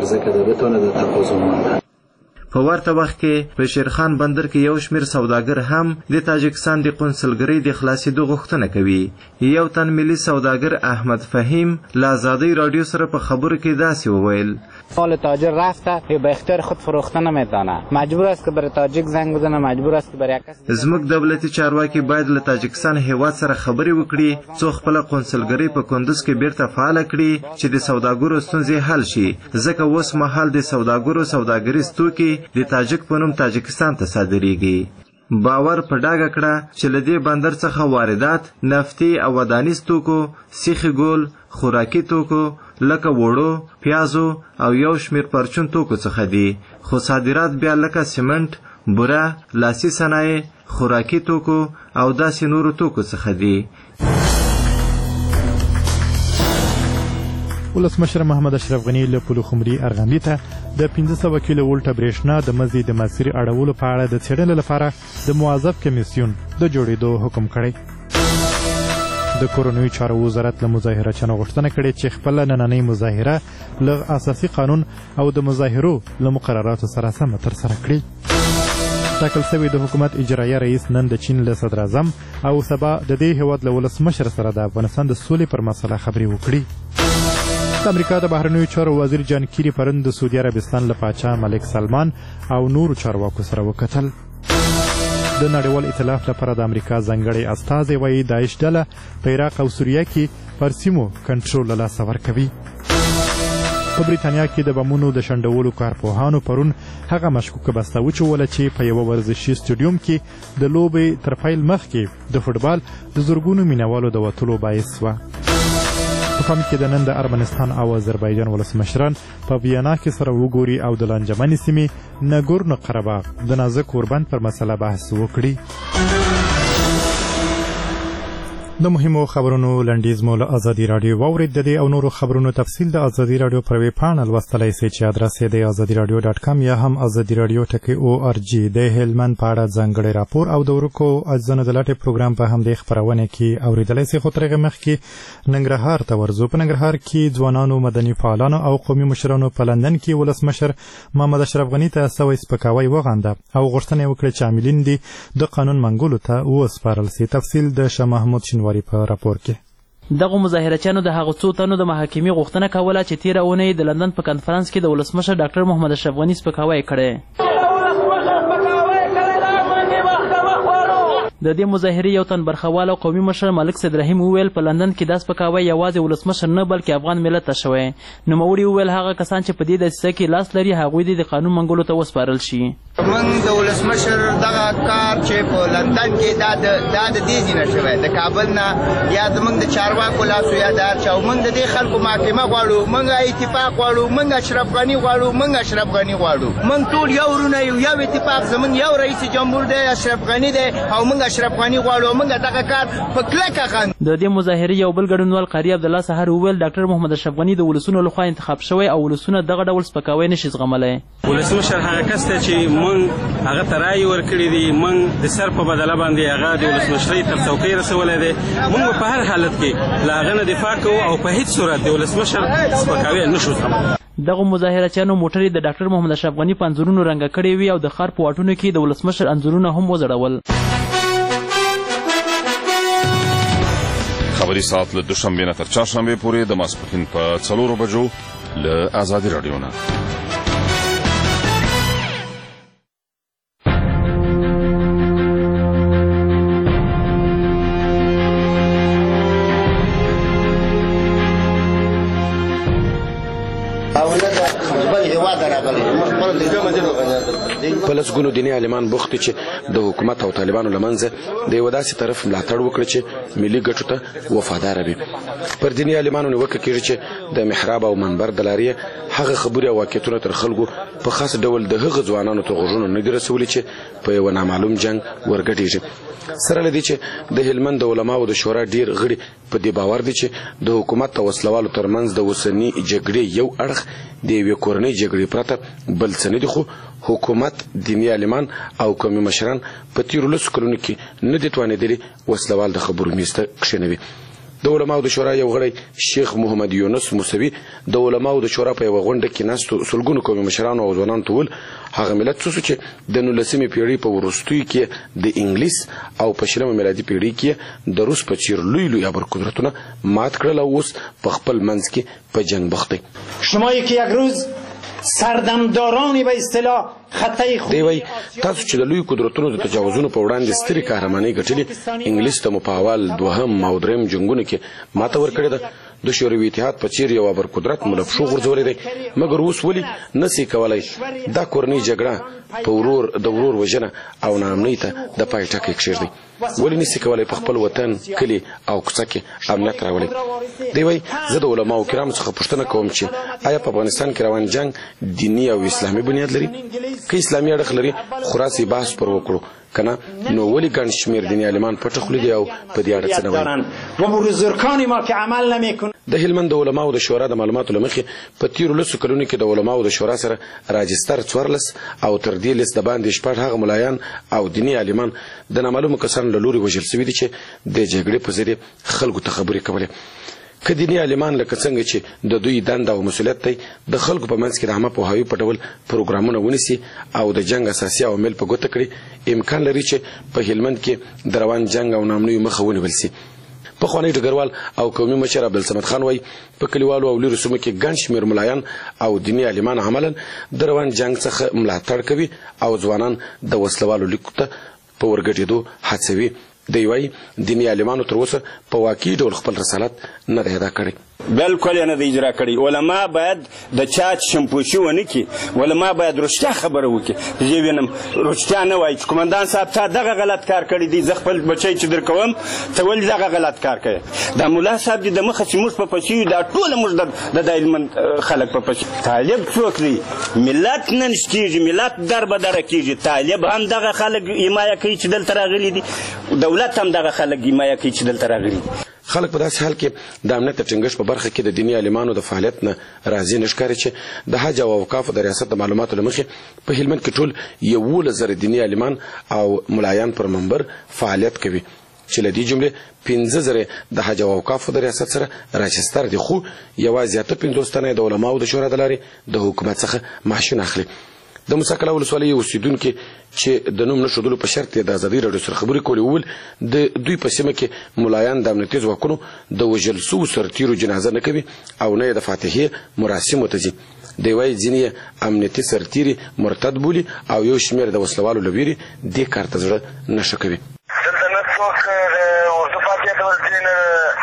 په ورته وخت کې په شیرخان بندر کې یو شمېر سوداګر هم د تاجکستان د قونسلګرۍ د خلاصېدو غوښتنه کوي. یو تن ملي سوداګر احمد فهیم له ازادۍ راډیو سره په خبرو کې داسې وویل: مال تاجر رفته به اختیار خود فروخته نمیتونه، مجبور است که برای تاجک زنگ بزنه، مجبور است که برای کس. زموږ دولتي چارواکي باید له تاجکستان هیواد سره خبرې وکړي څو خپله قونسلګرۍ په کندوز کې بیرته فعاله کړي چې د سوداګرو ستونزې حل شي، ځکه اوس مهال د سوداګرو سوداګریز توکي د تاجک په نوم تاجکستان ته صادریږي. باور په ډاګه کړه چې له دې بندر څخه واردات نفتي او ودانیز توکو، سیخي ګول، خوراکي توکو لکه وړو، پیازو او یو شمیر پرچون توکو څخه دي، خو صادرات بیا لکه سیمنټ، بوره، لاسي صنایع، خوراکي توکو او داسې نورو توکو څخه دي. ولسمشر محمد اشرف غني له پلخمري ارغندې ته د پنځه سوه کیلو ولټه برېښنا د مزي د مسیر اړولو په اړه د څېړنې لپاره د موظف کمیسیون د جوړېدو حکم کړی. د کورنیو چارو وزارت له مظاهرچیانو غوښتنه کړې چې خپله نننۍ مظاهره له اساسي قانون او د مظاهرو له مقرراتو سره سمه ترسره کړي. ټاکل شوی د حکومت اجرایه رئیس نن د چین له صدر اعظم او سبا د دې هیواد له ولسمشر سره د افغانستان د سولې پر مسله خبرې وکړي. د امریکا د بهرنیو چارو وزیر جان کیری پرون د سعودي عربستان له پاچا ملک سلمان او نورو چارواکو سره وکتل. د نړیوال ائتلاف لپاره د امریکا ځانګړی استازی وایي داعش ډله په عراق او سوریه کې پر سیمو کنټرول له لاسه ورکوي. په بریتانیا کې د بمونو د شنډولو کارپوهانو پرون هغه مشکوکه بسته وچوله چې په یوه ورزشي سټیډیوم کې د لوبې تر پیل مخکې د فوټبال د زرګونو مینوالو د وتلو باعث شوه. په پام کې د نن د ارمنستان او آذربایجان ولسمشران په ویانا کې سره وګوري او د لانجمنې سیمې نګورنو قرهباغ د نازک اوربند پر مسله بحث وکړي. د مهمو خبرونو لنډیز مو له ازادي راډیو واورید. د دې او نورو خبرونو تفصیل د ازادي راډیو پر ویب پاڼه لوستلی سئ چې ادرس یې د ازادي راډیو ډاټ کام یا هم ازادي راډیو ټکي او ار جي. د هلمند په اړه ځانګړی راپور او د ورکو اجزانو د لټې پروګرام په همدې خپرونه کې اورېدلی سئ. خو تر هغې مخکې ننګرهار ته ورځو. په ننګرهار کې ځوانانو، مدني فعالانو او قومي مشرانو په لندن کې ولسمشر محمد اشرف غني ته سوی سپکاوی وغانده او غوښتنه یې وکړه چې عاملین دي د قانون منګولو ته وسپارل سي. تفصیل د شاه محمود شینواري په راپور کې. دغه مظاهرچیانو د هغو څو تنو د محاکمې غوښتنه کوله چې تېره اونۍ د لندن په کنفرانس کې د ولسمشر ډاکټر محمد اشرف غني سپکاوی کړی. د دې مظاهرې یو تن برخوال او قومي مشر ملک سید رحیم وویل په لندن کې دا سپکاوی یوازې ولسمشر نه بلکې افغان ملت ته شوی. نوموړي وویل هغه کسان چې په دې دسیسه کې لاس لري هغوی دې د قانون منګولو ته وسپارل شي. موږ د ولسمشر دغه کار چې په لندن کې دا د دې ځای نه شوی، د کابل نه یا زموږ د چارواکو لاسو یا د هر چا، موږ د دې خلکو محاکمه غواړو، موږ اتفاق غواړو، موږ اشرف غني غواړو، موږ اشرف غني غواړو. موږ ټول یو ورونه یو، یو اتفاق زموږ یو رئیس جمهور دی اشرف غني دی او موږ اشرف غني غواړو. موږ دغه کار په کلکه غواړو. د دې مظاهرې یو بل ګډونوال قاري عبدالله سحر وویل ډاکټر محمد اشرف غني د ولسونو لخوا انتخاب شوی او ولسونه دغه ډول سپکاوی نشي زغملی. ولسمشر هغه کس دی چې موږ هغه ته رایې ورکړې دي، موږ د سر په بدله باندې هغه د ولسمشرۍ تر څوکۍ رسولی دی. موږ په هر حالت کې له هغه نه دفاع کوو او په هیڅ صورت د ولسمشر سپکاوی نشو زغملی. دغه مظاهرچیانو موټرې د ډاکټر محمد اشرف غني په انځورونو رنګه کړې وي او د ښار په واټونو کې د ولسمشر انځورونه هم وځړول. خبري ساعت له دوشنبې نه تر چهارشنبې پورې د ماسپښین په څلورو بجو له ازادي راډیو نه. په لسګونو دیني عالمان بوخت چې د حکومت او طالبانو لمنځه د یو داسې طرف ملاتړ وکړي چې ملي ګټو ته وفادار وي. پر دیني عالمانو نیوکه کېږي چې د محراب او منبر د لارې هغه خبرې او واقعیتونه تر خلکو په خاص ډول د هغه ځوانانو ته غوږونه نه دي رسولي چې په یو نامعلوم جنګ ورګډېږي. سره له دې چې د هلمند د علماو د شورا ډیر غړي په دې باور دي چې د حکومت او وسلوالو ترمنځ د اوسني جګړې یو اړخ د یوې کورنۍ جګړې پرته بل څه نه دي، خو حکومت، دیني عالمان او قومي مشران په تیرو لسو کلونو کې نه دي توانېدلي وسلوال د خبرو میز ته کښېنوي. د علماو د شورا یو غړی شیخ محمد یونس موسوي د علماو د شورا په یوه غونډه کې ناستو سلګونو قومي مشرانو او ځوانانو ته وویل هغه ملت څه چې د نولسمې پیړۍ په وروستیو کې د انګلیس او په شلمه میلادي پیړۍ کې د روس په څېر لوی لوی ابرقدرتونه مات کړل او اوس په خپل منځ کې په جنګ بخت دی. شما یکی یک روز سردمدارانی به اصطلاح خطای خود دی وای تاسو چې د لوی قدرتونو د تجاوزونو په وړاندې سترې قهرمانۍ ګټلې، انګلیس ته مو په اول، دوهم او دریم جنګونو کې ماته ورکړې ده، د شوروي اتحاد په څیر یو ابرقدرت ملف شو غورځولی دی، مګر اوس ولې نسي کولی دا کورنۍ جګړه په ورور د ورور وژنه او ناامنۍ ته د پای ټکی کښېږدي؟ ولې نسي کولی په خپل وطن، کلي او کوڅه کې امنیت راولي؟ دی وایي زه د علماو کرامو څخه پوښتنه کوم چې آیا په افغانستان کې روان جنګ دیني او اسلامي بنیاد لري؟ که اسلامي اړخ لري خو راسئ بحث پر وکړو، کنه نو ولې ګڼ شمېر دیني عالمان پټه خولې دي او په دې اړه څه نه وایي؟ د هلمند د علماو د شورا د معلوماتو له مخې په تېرو لسو کلونو کې د علماو د شورا سره راجستر څوارلس او تر دې لیست د باندې شپږ هغه ملایان او دیني عالمان د نامعلومو کسانو له لورې وژل سوي دي چې د جګړې په ذریعې خلکو ته خبرې کولې. که دیني عالمان لکه څنګه چې د دوی دنده او مسؤلیت دی د خلکو په منځ کې د عامه پوهاوي په ډول پروګرامونه ونیسي او د جنګ اساسي عوامل په ګوته کړي، امکان لري چې په هلمند کې د روان جنګ او ناامنیو مخه ونیول سي. پخوانی ډګروال او قومي مشر عبدالصمد خان وایي په کلیوالو او لرې سیمو کې ګڼ شمېر ملایان او دیني عالمان عملا د روان جنګ څخه ملاتړ کوي او ځوانان د وسلوالو لیکو ته په ورګډېدو هڅوي. دی وایي دیني عالمانو تر اوسه په واقعي ډول خپل رسالت نه دی ادا کړی. بالکل یې نه دی اجرا کړی. علما باید د چا شمپوشي ونه کړي، علما باید رښتیا خبره وکړي. زه وینم رښتیا نه وایي چې قومندان صاحب تا دغه غلط کار کړی دی، زه خپل بچی چې در کوم ته ولې دغه غلط کار کوې؟ دا ملا صاحب دې د مخه چې موږ په پسې یو دا ټوله موږ د د هلمند خلک په پسې. طالب څوک دی؟ ملت نه نشتېږي، ملت در به دره کېږي. طالب هم دغه خلک حمایه کوي چې دلته راغلي دي، دولت هم دغه خلک حمایه کوي چې دلته راغلي دي. خلک په داسې حال کې د امنیت د ټینګښت په برخه کې د دیني عالمانو د فعالیت نه راضي نه ښکاري چې د حج او اوقافو د ریاست د معلوماتو له مخې په هلمند کې ټول یولس زره دیني عالمان او ملایان پر منبر فعالیت کوي چې له دې جملې پنځه زره د حج او اوقافو د ریاست سره راجستر دي، خو یوازې اته پنځوس تنه د علماو د شورا د لارې د حکومت څخه معاشونه اخلي. د موسی کلا ولسوالۍ اوسېدونکي چې د نوم نه ښودلو په شرط د ازادۍ راډیو سره خبرې کولې وویل د دوی په سیمه کې ملایان د امنیتي ځواکونو د وژل سوو سرتیرو جنازه نه کوي او نه یې د فاتحې مراسمو ته ځي. دی وایي ځینې امنیتي سرتیري مرتد بولي او یو شمېر د وسلوالو له ویرې دې کار ته زړه نه ښه کوي. دلته نه څوک د اردو فاتحې ته ورځي، نه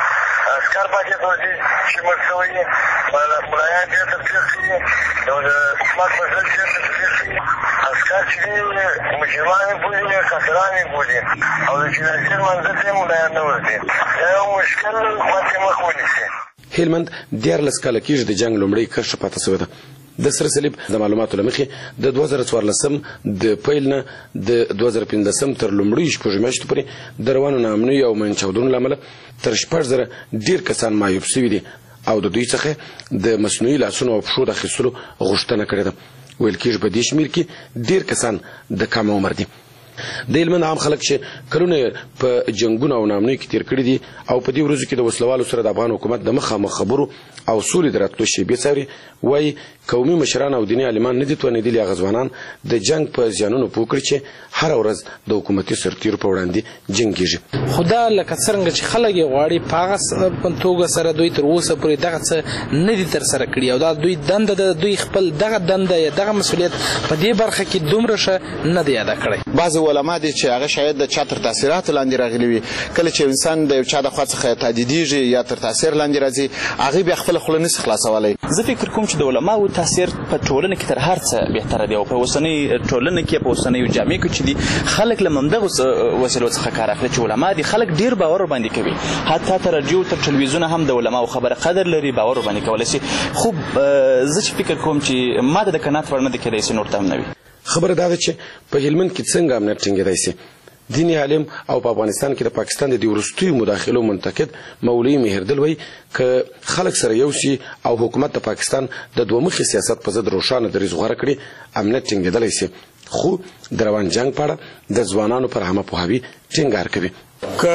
عسکر فاتحې ته ورځي چې مړ شوی یې، ملایان ډېر تفریح کوي او د اسماک مزل ډېر تفریح کوي. عسکر چې دی مجرمان یې بولي، کافران یې بولي او د جنازې لمانځه ته یې ملایان نه ورځي. دا یو مشکل باندې مخ ونیسي. هلمند دیارلس کاله کېږي د جنګ لومړۍ کرښه پاته سوې ده. د سره صلیب د معلوماتو له مخې د دوه زره څوارلسم د پیل نه د دوه زره پنځلسم تر لومړیو شپږو میاشتو پورې د روانو ناامنیو او منچاودنو له امله تر شپږ زره ډېر کسان معیوب سوي دي او د دوی څخه د مصنوعي لاسونو او پښو د اخیستلو غوښتنه کړې ده. ویل کېږي په دې شمېر کې ډېر کسان د کم عمر دي. د هلمند عام خلک چې کلونه په جنګونو او ناامنیو کې تېر کړي دي او په دې ورځو کې د وسلوالو سره د افغان حکومت د مخامخ خبرو او سولې د راتلو شیبې څاري، وایي قومي مشران او دیني عالمان نه دي توانېدلي هغه ځوانان د جنګ په زیانونو پوه کړي چې هره ورځ د حکومتي سرتیرو په وړاندې جنګېږي. خو دا لکه څرنګه چې خلک یې غواړي په هغه توګه سره دوی تر اوسه پورې دغه څه نه دي ترسره کړي او دا دوی دنده ده، دوی خپل دغه دنده یا دغه مسؤلیت په دې برخه کې دومره ښه نه دی ادا کړی. بعضې علما دي چې هغه شاید د چا تر تاثیراتو لاندې راغلي وي. کله چې انسان د یو چا د خوا څخه تهدیدېږي یا تر تاثیر لاندې راځي، هغې بیا خپله خوله نسي خلاصولی. زه فکر کوم چې د علماو تاثیر په ټولنه کې تر هر څه بهتره دی او په اوسنۍ ټولنه کې په اوسنیو جامع کې چې دي خلک له همدغو وسیلو څخه کار اخلي چې علما دي. خلک ډېر باور باندې کوي، حتی تر راډیو تر ټلویزیون هم د علماو خبره قدر لري، باور باندې کولی شي. خو زه چې فکر کوم چې ما ته د قناعت وړ نه دی کېدای شي نور ته هم نه وي. خبره دا ده چې په هلمند کې څنګه امنیت ټینګېدای شي. دیني عالم او په افغانستان کې د پاکستان د دې وروستیو مداخلو منتقد مولوي مهردل وایي که خلک سره یو شي او حکومت د پاکستان د دوه مخي سیاست په ضد روښانه دریځ غوره کړي، امنیت ټینګېدلی شي. خو د روان جنګ په اړه د ځوانانو پر عامه پوهاوي ټینګار کوي. که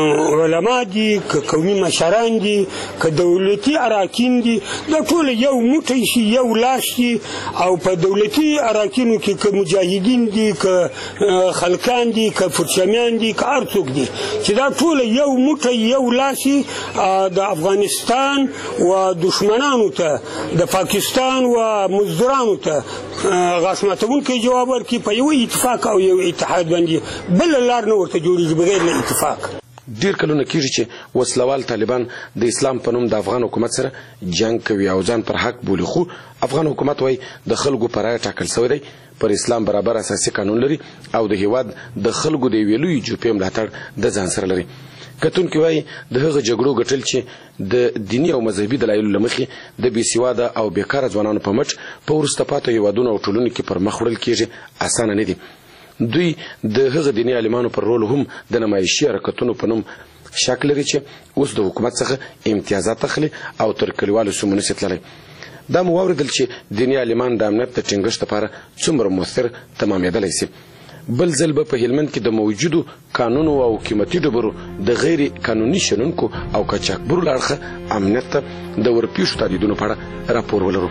علما دي، که قومي مشران دي، که دولتي اراکین دي، دا ټول یو موټی شي، یو لاس شي او په دولتي اراکینو کې که مجاهدین دي، که خلکان دي، که فرچمیان دي، که هر څوک دي، چې دا ټول یو موټی یو لاس شي د افغانستان و دشمنانو ته، د پاکستان و مزدورانو ته غاښ ماتونکی جواب ورکړي په یو اتفاق او یو اتحاد باندې. بله لار نه ورته جوړېږي بغیر له اتفاق. ډیر کلونه کېږي چې وسلوال طالبان د اسلام په نوم د افغان حکومت سره جنگ کوي او ځان پر حق بولي، خو افغان حکومت وایي د خلکو په رایه ټاکل شوی دی، پر اسلام برابر اساسي قانون لري او د هیواد د خلکو د یوې لویې جوپې ملاتړ د ځان سره لري. کتونکي وایي د هغه جګړو ګټل چې د دیني او مذهبي دلایلو له مخې د بې سواده او بیکاره ځوانانو په مټ په وروسته پاتې هیوادونو او ټولنو کې پر مخ وړل کېږي اسانه نه دي. دوی د هغه دیني عالمانو پر رول هم د نمایشي حرکتونو په نوم شک لري چې اوس د حکومت څخه امتیازات اخلي او تر کلیوالو سیمو نشي تللی. دا مو واورېدل چې دیني عالمان د امنیت د ټینګښت لپاره څومره مؤثر تمامېدلی سي. بل ځل به په هلمند کې د موجودو قانونو او قیمتي ډبرو د غیر قانوني شنونکو او قاچاقبرو له اړخه امنیت ته د ورپېښو تهدیدونو په اړه راپور ولرو.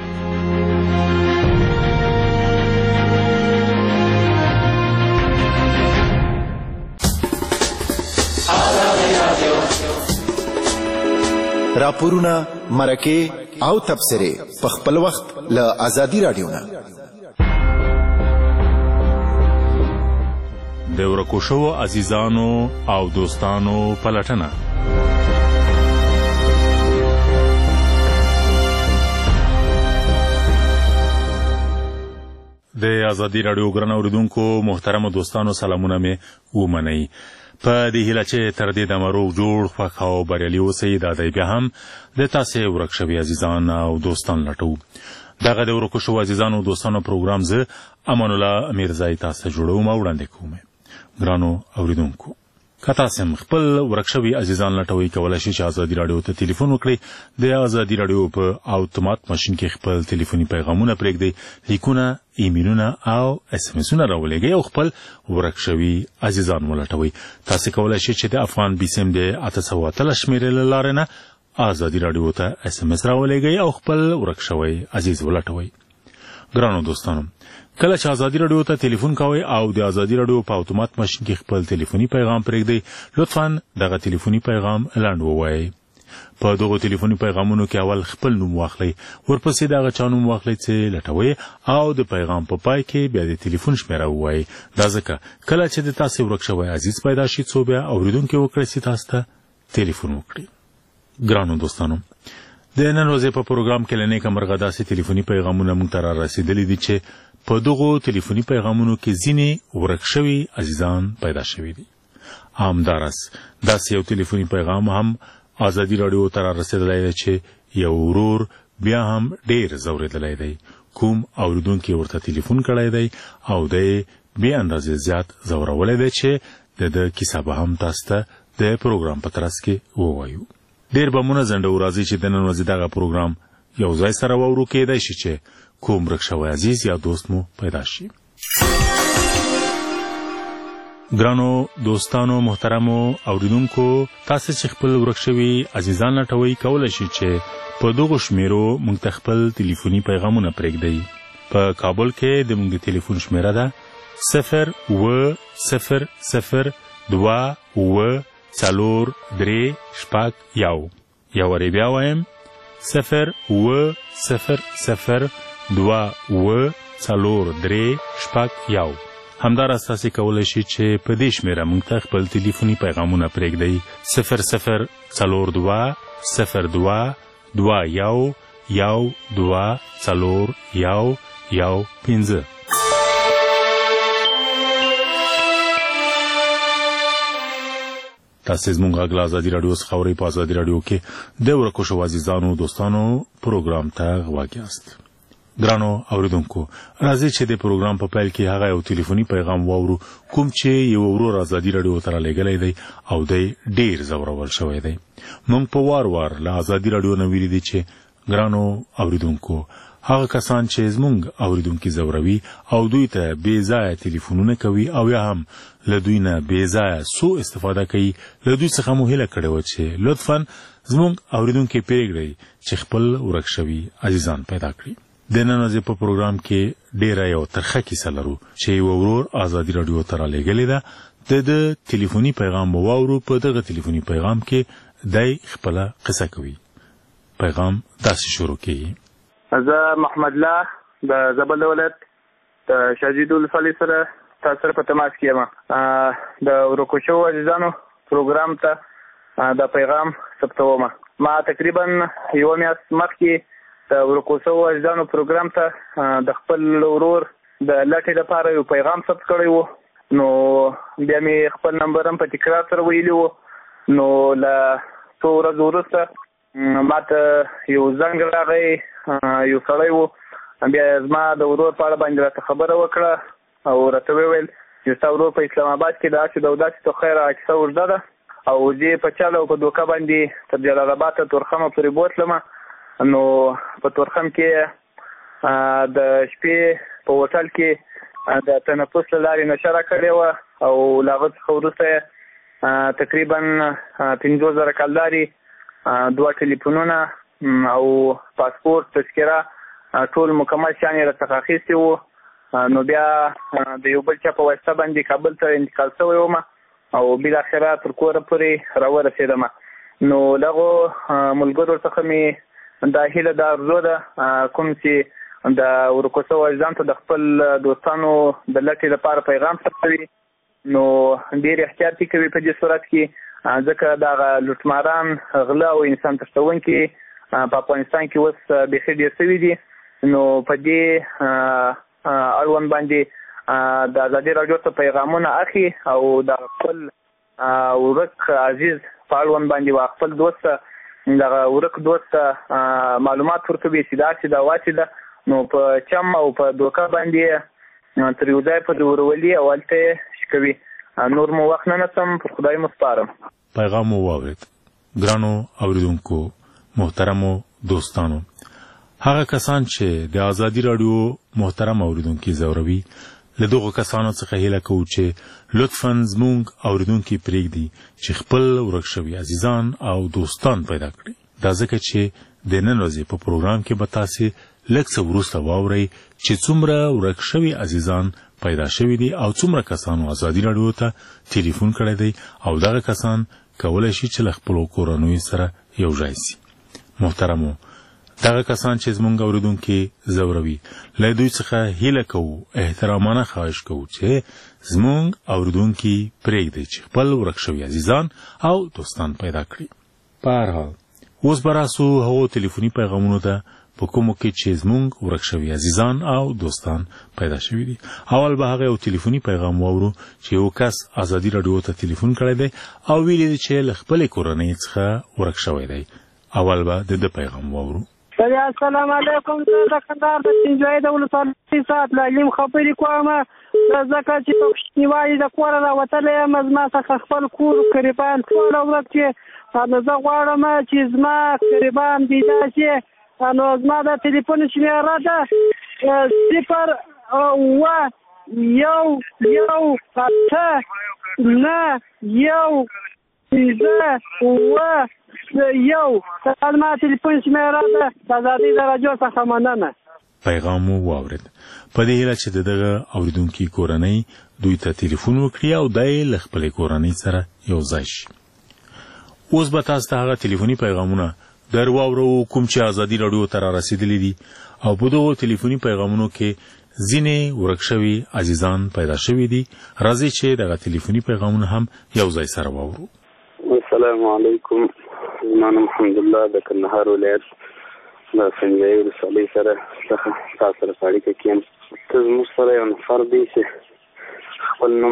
راپورونه، مرکې او تبصرې په خپل وخت له آزادي راډیو نه. د ورکو شوو عزیزانو او دوستانو پلټنه. د آزادي راډیو ګران اوریدونکو محترمو دوستانو سلامونه مې ومنئ. په دې هیله چې تر دې دمه روغ جوړ خوښ او بریالي اوسئ. دا دی بیا هم د تاسې ورک شوي عزیزان او دوستان لټوو. دغه د ورکو شوو عزیزانو او دوستانو پروګرام زه امان الله میرزایی تاسو ته جوړوم او وړاندې کوم. ګرانو اوریدونکو، که تاسو هم خپل ورک شوي عزیزان لټوئ، کولی شئ چې ازادي راډیو ته ټلیفون وکړئ. د ازادي راډیو په اوتومات ماشین کې خپل ټلیفوني پیغامونه پرېږدئ، لیکونه، ایمیلونه او اس ام اسونه راولېږئ او خپل ورک شوي عزیزان ولټوئ. تاسو کولی شئ چې د افغان بیسیم د اته سوه اتلس شمېرې له لارې نه ازادي راډیو ته اس ام اس راولېږئ او خپل ورک شوی عزیز ولټوئ. ګرانو دوستانو، کله چې ازادي راډیو ته ټلیفون کوئ او د ازادي راډیو په اوتومات ماشین کې خپل ټلیفوني پیغام پرېږدئ، لطفا دغه ټلیفوني پیغام لنډ ووایئ. په دغو ټلیفوني پیغامونو کې اول خپل نوم واخلئ، ورپسې د هغه چا نوم واخلئ چې لټوئ او د پیغام په پای کې بیا د ټلیفون شمېره ووایئ. دا ځکه کله چې د تاسې ورک شوی عزیز پیدا شي، څو بیا اورېدونکي وکړئ چې تاسو ته ټلیفون وکړي. ګرانو دوستانو، د نن ورځې په پروګرام کې له نیکه مرغه داسې ټلیفوني پیغامونه موږ ته را رسېدلي دي چې په دغو ټلیفوني پیغامونو کې ځینې ورک شوي عزیزان پیدا شوي دي. همداراز داسې یو ټلیفوني پیغام هم ازادي راډیو ته را رسېدلی دی چې یو ورور بیا هم ډېر ځورېدلی دی. کوم اورېدونکي ورته ټلیفون کړی دی او دی بې اندازې زیات ځورولی دی چې د ده کیسه به هم تاسو ته د پروګرام په ترڅ کې ووایو. ډېر به مونه ځنډو راځي چې د نن ورځې دغه پروګرام یو ځای سره واورو. کیدای شي چې کوم ورک شوی عزیز یا دوست مو پیدا شي. ګرانو دوستانو محترمو اوریدونکو، تاسو چې خپل ورک شوي عزیزان لټوئ، کولی شئ چې په دغو شمیرو موږ ته خپل ټلیفوني پیغامونه پرېږدئ. په کابل کې د موږ د ټلیفون شمیره ده صفر اوه صفر صفر دوه اوه څلور درې شپږ یو. یو وارې بیا وایم، صفر اوه صفر صفر دوه اوه څلور درې شپږ یو. همداراز تاسې کولی شئ چې په دې شمېره موږ ته خپل ټلیفوني پیغامونه پرېږدئ. صفر صفر څلور دوه صفر دوه دوه یو یو دوه څلور یو یو پنځه. تاسې زموږ غږ له ازادي راډیو څخه اورئ. په ازادي راډیو کې د ورکو شوو عزیزانو دوستانو پروګرام ته غوږ یاست. ګرانو اوریدونکو، راځئ چې د پروګرام په پیل کې هغه یو ټلیفوني پیغام واورو کوم چې یو ورور ازادي راډیو ته رالیږلی دی او دی ډېر ځورول شوی دی. موږ په وار وار له ازادي راډیو نه ویلي دي چې ګرانو اوریدونکو، هغه کسان چې زموږ اوریدونکي ځوروي او دوی ته بې ځایه ټلیفونونه کوي او یا هم له دوی نه بې ځایه سوء استفاده کوي، له دوی څخه مو هیله کړې وه چې لطفا زموږ اوریدونکي پرېږدئ چې خپل ورک شوي عزیزان پیدا کړي. د نن ورځې په پروګرام کې ډېره یو ترخه کیسه لرو چې یو ورور ازادي راډیو ته رالیږلې ده. د ده ټلیفوني پیغام به واورو. په دغه ټلیفوني پیغام کې دی خپله قصه کوي. پیغام داسې شروع کیږي: زه محمد الله د زابل ولایت د شاهزي ولسوالۍ سره تاسو سره په تماس کې یم. د ورکو شوو عزیزانو پروګرام ته دا پیغام ثبتوم. ما تقریبا یو میاشت مخکې د ورکو شوو وجدانو پروګرام ته د خپل ورور د لټې لپاره یو پیغام ثبت کړی و. نو بیا مې خپل نمبر هم په تکرار سره ویلي و. نو له څو ورځو وروسته ما ته یو زنګ راغی، یو سړی و، بیا زما د ورور په اړه باندې راته خبره وکړه او راته وویل چې ستا ورور په اسلام آباد کې داسې ده او داسې ته خیره کیسه اوږده ده او زه په چل او په دوکه باندې تر جلال آباد ته تورخمه پورې بوتلم. نو په تورخم کې د شپې په هوټل کې د تنفس له لارې نشه راکړې وه او له هغه څخه وروسته تقریبا پنځوس زره کلداري، دوه ټلیفونونه او پاسپورت، تذکره، ټول مکمل شیان یې راڅخه اخیستي وو. نو بیا د یو بل چا په واسطه باندې کابل ته انتقال شوی وم او بالاخره تر کوره پورې راورسېدم. نو دغو ملګرو څخه مې دا هیله دا ارزو ده کوم چې د ورکو شوو وجدان ته د خپل دوستانو د لټې لپاره پیغام ثبتوي، نو ډېر احتیاط کوي په دې صورت کې، ځکه دغه لوټماران، غله او انسان تښتونکي په افغانستان کې اوس بیخي ډېر شوي دي. نو په دې اړوند باندې د ازادي راډیو ته پیغامونه اخلي او د خپل ورک عزیز په اړوند باندې او خپل دوست دغه ورک دوست معلومات ورکوي چې داسې ده واسې ده. نو په چم او په دوکه باندې تر یو ځای په ورولي او هلته یې شکوي. نور مو وخت نه نسم، پر خدای مو سپارم. پیغام مو واورید. ګرانو اوریدونکو، محترمو دوستانو، هغه کسان چې د ازادي راډیو محترم اوریدونکي زوروي، له دغو کسانو څخه هیله کوو چې لطفا زموږ اوریدونکي پرېږدي چې خپل ورک شوي عزیزان او دوستان پیدا کړي. دا ځکه چې د نن ورځې په پروګرام کې به تاسې لږ څه وروسته واورئ چې څومره ورک شوي عزیزان پیدا شوي دي او څومره کسانو ازادي راډیو ته ټلیفون کړی دی او دغه کسان کولی شي چې له خپلو کورنیو سره یو ځای سي. محترمو، دغه کسان چې زموږ اوریدونکي زوروي، له دوی څخه هیله کوو، احترامانه خواهش کوو چې زموږ اوریدونکي پرېږدي چې خپل ورک شوي عزیزان او دوستان پیدا کړي. په هر حال اوس به راسو هغو ټلیفوني پیغامونو ته په کومو کې چې زموږ ورک شوي عزیزان او دوستان پیدا شوي دي. اول به هغه یو ټلیفوني پیغام واورو چې یو کس ازادي راډیو ته ټلیفون کړی دی او ویلي دی چې له خپلې کورنۍ څخه ورک شوی دی. اول به د ده پیغام واورو. السلام علیکم، زه د کندهار د سینجوای د ولسوالۍ سات لالیم خبرې کوم. ځکه چې په کوچنیوالي د کوره راوتلی یم، زما څخه خپل کور قریبان ټوله ورک چې نو زه غواړم چې زما قریبان پیدا شي. نو زما د ټلیفون شمېره ده صفر اوه یو یو اته نه یو پنځه اوه یو. دا زما ټلیفون شمېره ده د ازادۍ د راډیو څخه مننه. پیغام مو واورید. په دې هیله چې د دغه اوریدونکي کورنۍ دوی ته ټلیفون وکړي او دی له خپلې کورنۍ سره یو ځای شي. اوس به تاسو ته هغه ټلیفوني پیغامونه در واورو کوم چې ازادي راډیو ته را رسېدلي دي او په دغو ټلیفوني پیغامونو کې ځینې ورک شوي عزیزان پیدا شوي دي. راځئ چې دغه ټلیفوني پیغامونه هم یو ځای سره واورو. السلام علیکم، زما نوم حمدالله د کندهار ولایت د سنجوای ولسوالۍ سره څخه تاسو سره په اړیکه کې یم. ته زموږ سره یو نفر دی چې خپل نوم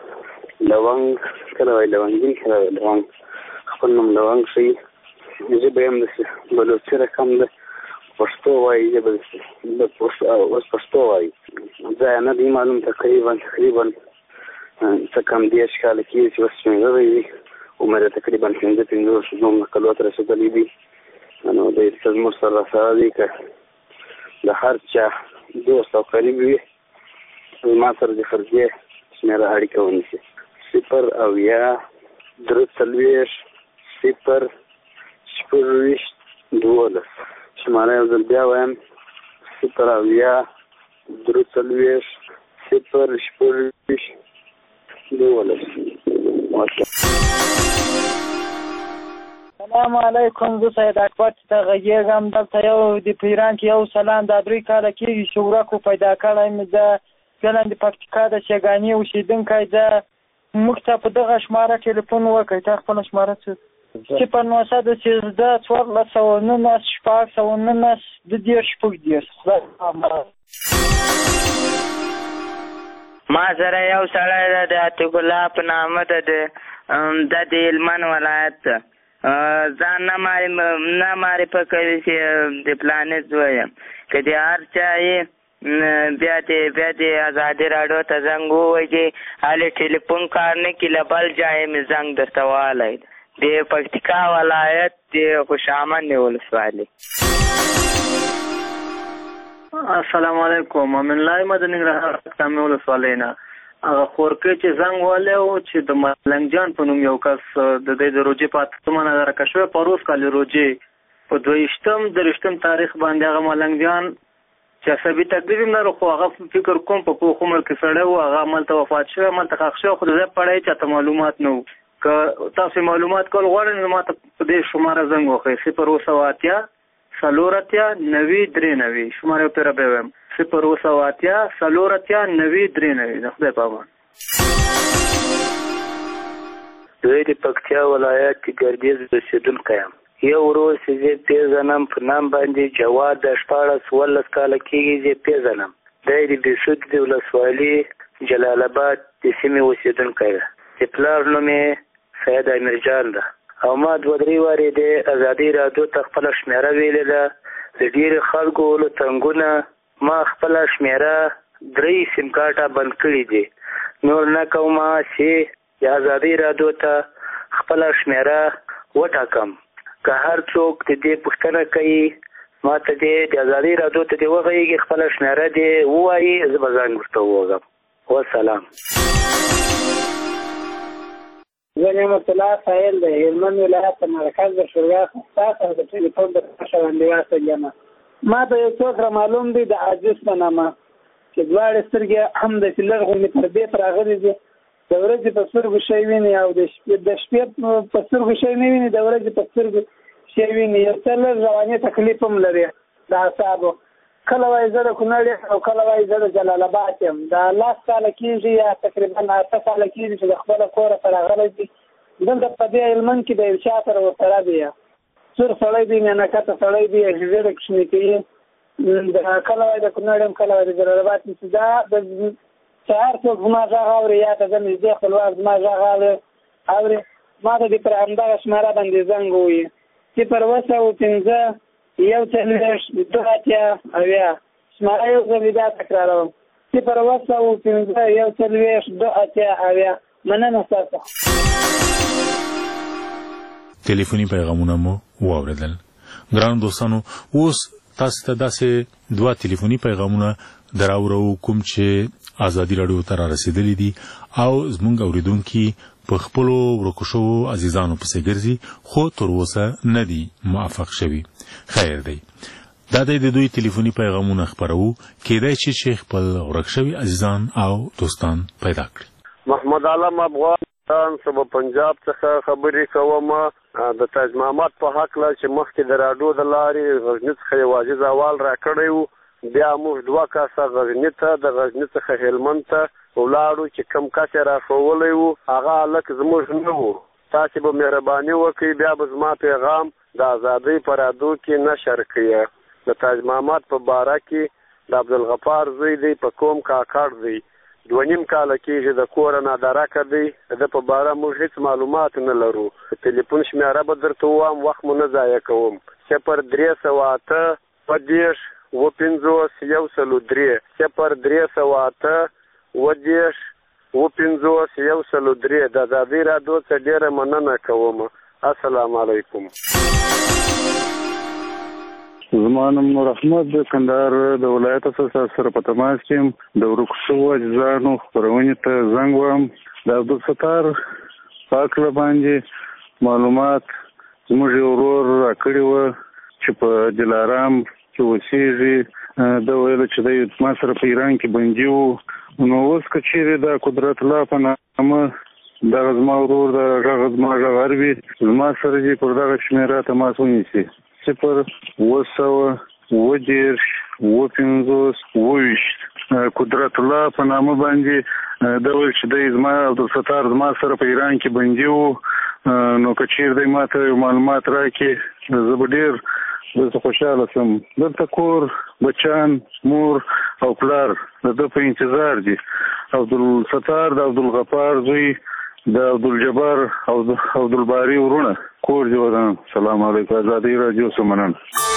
لونګ کله وایي لونګین کله وایي لونګ خپل نوم لونګ ښیي. ژبه یې هم داسې بلوچي رقم ده، پښتو وایي، ژبه داسې اوس پښتو وایي. ځای نه دی معلوم، تقریبا تقریبا څه کم دېرش کاله کېږي چې اوس شمېرلی وي. عمر یې تقریبا پنځه پنځوس نوم کلو ته رسېدلی دی. نو دی څه زموږ سره راسره دی که د هر چا دوست او قریب وي زما سره د فرضیې شمېره اړیکه ونیسي. صفر اویا درې څلوېښت صفر شپږویشت دولس. شماره یو ځل بیا وایم، صفر اویا درې څلوېښت صفر شپږویشت دولس. السلام علیکم، زه سید اکبر ته غږېږم. دلته یو د پیران کې یو سلام دا درې کاله کېږي چې ورک پیدا کړی مې ده. فعلا د پکتیکا د شیګاني اوسېدونکی ده. موږ ته په دغه شماره ټلیفون وکړئ. تا خپله شماره څه صفر نهه سوه سیزده څوارلس سوه نولس شپږ سوه نولس دوه دېرش شپږ دېرش. ما سره یو سړی ده د عتیق الله په نامه ده د د هلمند ولایت ته ځان نه معرفه کوي چې د پلانې زوی یم. که د هر چا یې بیا دې بیا دې ازادي راډیو ته زنګ ووایي چې هلې ټلیفون کار نه کړي له بل ځایه مې زنګ درته والی د پکتیکا ولایت د خوشامند ولسوالۍ. السلام علیکم. امین الله مدني ننګرهار کامې ولسوالۍ نه هغه خورکۍ چې زنګ وهلی و چې د ملنګ جان په نوم یو کس د دی د روجې په اتمه نظرکه شوی په روز کال روجې په دویشتم درویشتم تاریخ باندې هغه ملنګ جان چې عصبي تکلیف هم لرو خو هغه فکر کوم په پوخ عمر کې سړی و هغه هملته وفات شوی هملته ښخ شوی خو د ځای په اړه یې چاته معلومات نه و. که تاسو معلومات کول غواړئ نو ما ته په دې شماره زنګ وکړئ صفر اووه سوه اتیا څلور اتیا نوي درې نوي شماره یې پیره بیا وایم صفر اووه سوه اتیا څلور اتیا نوي درې نوي. د خدای په امان. زه د پکتیا ولایت ګردیز اوسېدونکی یم. یو ورور چې زه پېژنم په نام باندې جواد د شپاړس اوولس کاله کېږي زه پېژنم. دی د بېسود د ولسوالي جلال آباد د سیمې اوسېدونکی ده. د پلار نوم یې سید امیر جان ده او ما دوه درې وارې د ازادي راډیو ته خپله شمېره ویلې ده. د ډېرو خلکو له تنګونه ما خپله شمېره درې سیم کارټه بند کړي دي. نور نه کوم چې د ازادي راډیو ته خپله شمېره وټاکم. که هر څوک د دې پوښتنه کوي ما ته دې د ازادي راډیو ته دې وغږېږي خپله شمېره دې ووایي زه به زنګ ورته ووږم. والسلام. زه نعمت الله ساحل د هلمند ولایت په مرکز د شورا څخه د ټلیفون د شاوندې واستلم. ما ته یو څوک را معلوم دی د عزیز په نامه چې دواړې سترګې هم د لږ غوندې تر دې راغلي دي. د ورځې په سترګو شی ویني او د شپې په سترګو شی نه ویني د ورځې په سترګو شی ویني. یو څه لږ رواني تکلیف هم لري د اعصابو. کله وایي زه د کونړ یم او کله وایي زه د جلال آباد یم. دا لس کاله کېږي یا تقریبا اته کاله کېږي چې د خپله کوره ته راغلی دي. دلته په دې هلمند کې د یو چا سره ورسره دی سور سړی دی مینهکته سړی دی اغزې د کوچني کوي. کله وایي د کونړ یم کله وایي د جلال آباد یم. چې دا د سهار څوک زما غږ اوري یا ته زه نږدې خپلوان زما غږ اوري ما ته دې پر همدغه شماره باندې زنګ ووایي صفر اووه سوه پنځه یو څلوېښت دوه اتیا اویا. شماره یو ځل بیا تکراروم صفر اووه سوه پنځه یو څلوېښت دوه اتیا اویا. مننه ستاسو. ټلیفوني پیغامونه مو واورېدل. ګران دوستانو اوس تاسو ته داسې دوه ټلیفوني پیغامونه دراورو کوم چې ازادي راډیو ته را رسېدلي دي او زموږ اورېدونکي په خپلو ورکو شوو عزیزانو پسې ګرځي خو تر اوسه نه دي موفق شوي. خیر دی دا دی د دوی ټلیفوني پیغامونه خپروو کېدای شي چې خپل ورک شوي عزیزان او دوستان پیدا کړي. محمد علم افغان صوبه پنجاب څخه خبرې کوم د تاج محمد په هکله چې مخکې د راډیو د لارې غزني څخه یو عاجز احوال را کړی و. بیا موږ دوه کاسه غزني ته د غزني څخه هلمند ته ولاړو چې کوم کس یې راښوولی و هغه هلک زموږ نه و. تاسې به مهرباني وکړئ بیا به زما پیغام د ازادۍ په راډیو کې نشر کړئ. د تاج محمد په باره کې د عبدالغفار زوی دی په کوم کاکړ دی دوه نیم کاله کېږي د کوره نادرکه دی. د په باره موږ هېڅ معلومات نه لرو. تلیفون شمېره به درته ووایم وخت مو نه ضایع کوم. صفر درې سوه اته اووه دېرش اووه پنځوس یو سلو درې صفر درې سوه اته اووه دېرش اووه پنځوس یو سلو درې. د ازادۍ راډیو څخه ډېره مننه کوم. السلام علیکم. زما نوم نور احمد د کندهار د ولایت څخه سره په تماس کې یم. د ورکو شوو عزیزانو خپرونې ته زنګ وهم. د عبدالستار په هکله باندې معلومات زموږ یو ورور راکړي وه چې په دلارام کې اوسېږي. ده ویله چې دی ما سره په ایران کې بندي و. نو اوس که چیرې د قدرت الله په نامه دغه زما ورور د غږ زما غږ اروي زما سره دې پر دغه شمېره تماس ونیسي صفر اووه سوه اووه دېرش اووه پنځوس اووه ویشت قدرت الله په نامه باندې دا ویل چې دی زما عبدالستار زما سره په ایران کې بندي و نو که چېر دی ما ته معلومات راکړي زه به ډېر دلته خوشحاله شم. دلته کور بچیان مور او پلار د ده په انتظار دي. عبدالستار د عبدالغفار زوی د عبدالجبار او عبدالباري ورونه کور دي ودان. سلام علیکم. ازادي راډیو څخه مننه.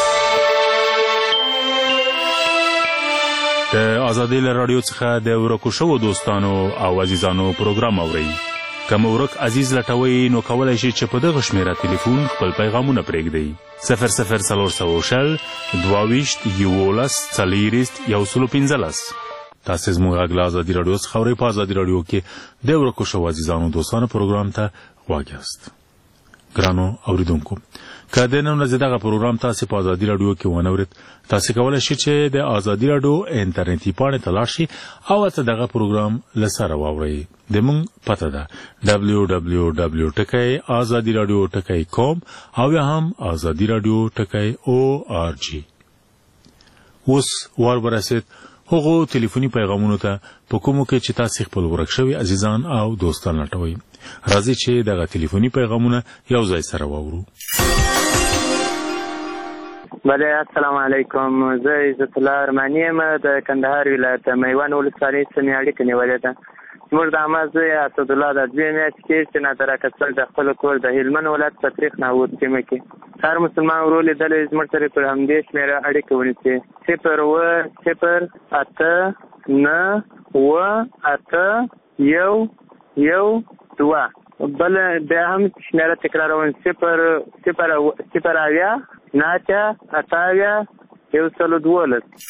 د ازادي راډیو څخه د ورکو شوو دوستانو او عزیزانو پروګرام اورئ. که مو ورک عزیز لټوئ نو کولی شئ چې په دغه شمیره تلیفون خپل پیغامونه پرېږدئ. صفر صفر څلور سوه شل دوه ویشت یولس څلېرویشت یو سلو پنځلس. تاسې زموږ غږ له ازادي راډیو څخه اورئ. په ازادي راډیو کې د ورکو شوو عزیزانو دوستانو پروګرام ته غوږ یاست. ګرانو اوریدونکو، که د نن ورځې دغه پروګرام تاسې په ازادي راډیو کې ونه اورېد، تاسې کولی شئ چې د ازادي راډیو انټرنیټي پاڼې ته لاړ شئ او هلته دغه پروګرام له سره واورئ. زموږ پته ده ډبلیو ډبلیو ډبلیو ټکی ازادي راډیو ټکی کوم او یا هم ازادي راډیو ټکی او آر جی. اوس وار ورسېد هغو ټلیفوني پیغامونو ته په کومو کې چې تاسې خپل ورک شوي عزیزان او دوستان لټوئ. راځئ چې دغه ټلیفوني پیغامونه یو ځای سره واورو. بله، السلام علیکم. زه عزت الله ارماني یم د کندهار ولایت میوند ولسوالۍ څخه اړیکه نیولې ده. زموږ د عمه زوی اسدالله د دوې میاشتې کېږي چې نادره کسل د خپل کور د هلمند ولایت په تریخ ناود سیمه کې هر مسلمان ورور لیدلی زموږ سره پر همدې شمېره اړیکه ونیسي. صفر اوه صفر اته نه اوه اته یو یو دوه. بل بیا هم شمېره تکراروم صفر صفر صفر اویا نهه اتاویا یو سلو دولس.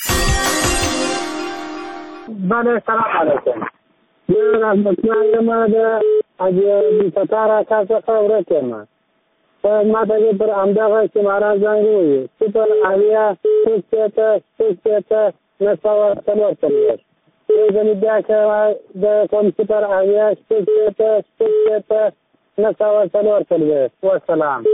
بله، سلام علیکم. زه رحمتالله یم د عبدالستار اکا څخه ورک یم. ما ته یې پر همدغه شماره زنګ ووایي صفر اویا شپږ شپېته شپږ شپېته نهه سوه څلور څلوېښت. یو ځلې بیا که د کوم صفر اویا شپږ شپېته شپږ شپېته نهه سوه څلور څلوېښت. وسلام.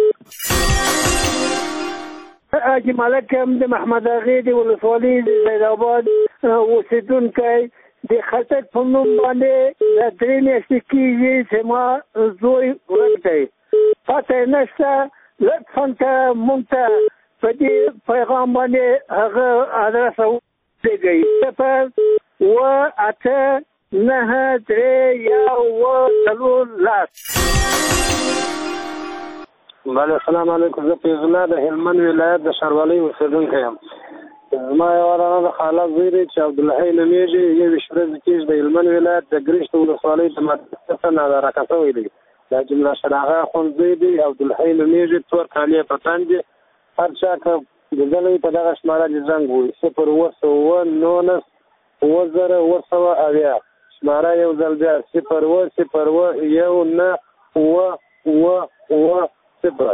حاجي ملک یم د محمد اغې د ولسوالۍ د زیدآباد اوسېدونکی. د خټک په نوم باندې د درې میاشتې کېږي چې ما زوی ورک دی. پته یې نشته. لطفا که مونږ ته په دې پیغام باندې هغه ادرس ولیږئ. صفر اوه اته نهه درې یو اوه څلور لس. بله، السلام علیکم. زه فیض الله د هلمند ولایت د ښاروالۍ اوسېدونکی یم. زما یوه رانه د خاله زوی دی چې عبدالحی نومېږي. یو ویشت ورځې کېږي د هلمند ولایت د ګرشت ولسوالۍ د مرکز څخه ناداره شوی دی. د جمله شراغه اخوندزوی دی. عبدالحی نومېږي. تور کالي یې په تن دي. هر چا که لیدلی په دغه شماره دې زنګ ووایي صفر اوه سوه اوه نولس اوه زره اوه سوه اویا. شماره یو ځل بیا صفر اوه صفر اوه یو نه اوه اوه اوه صفر.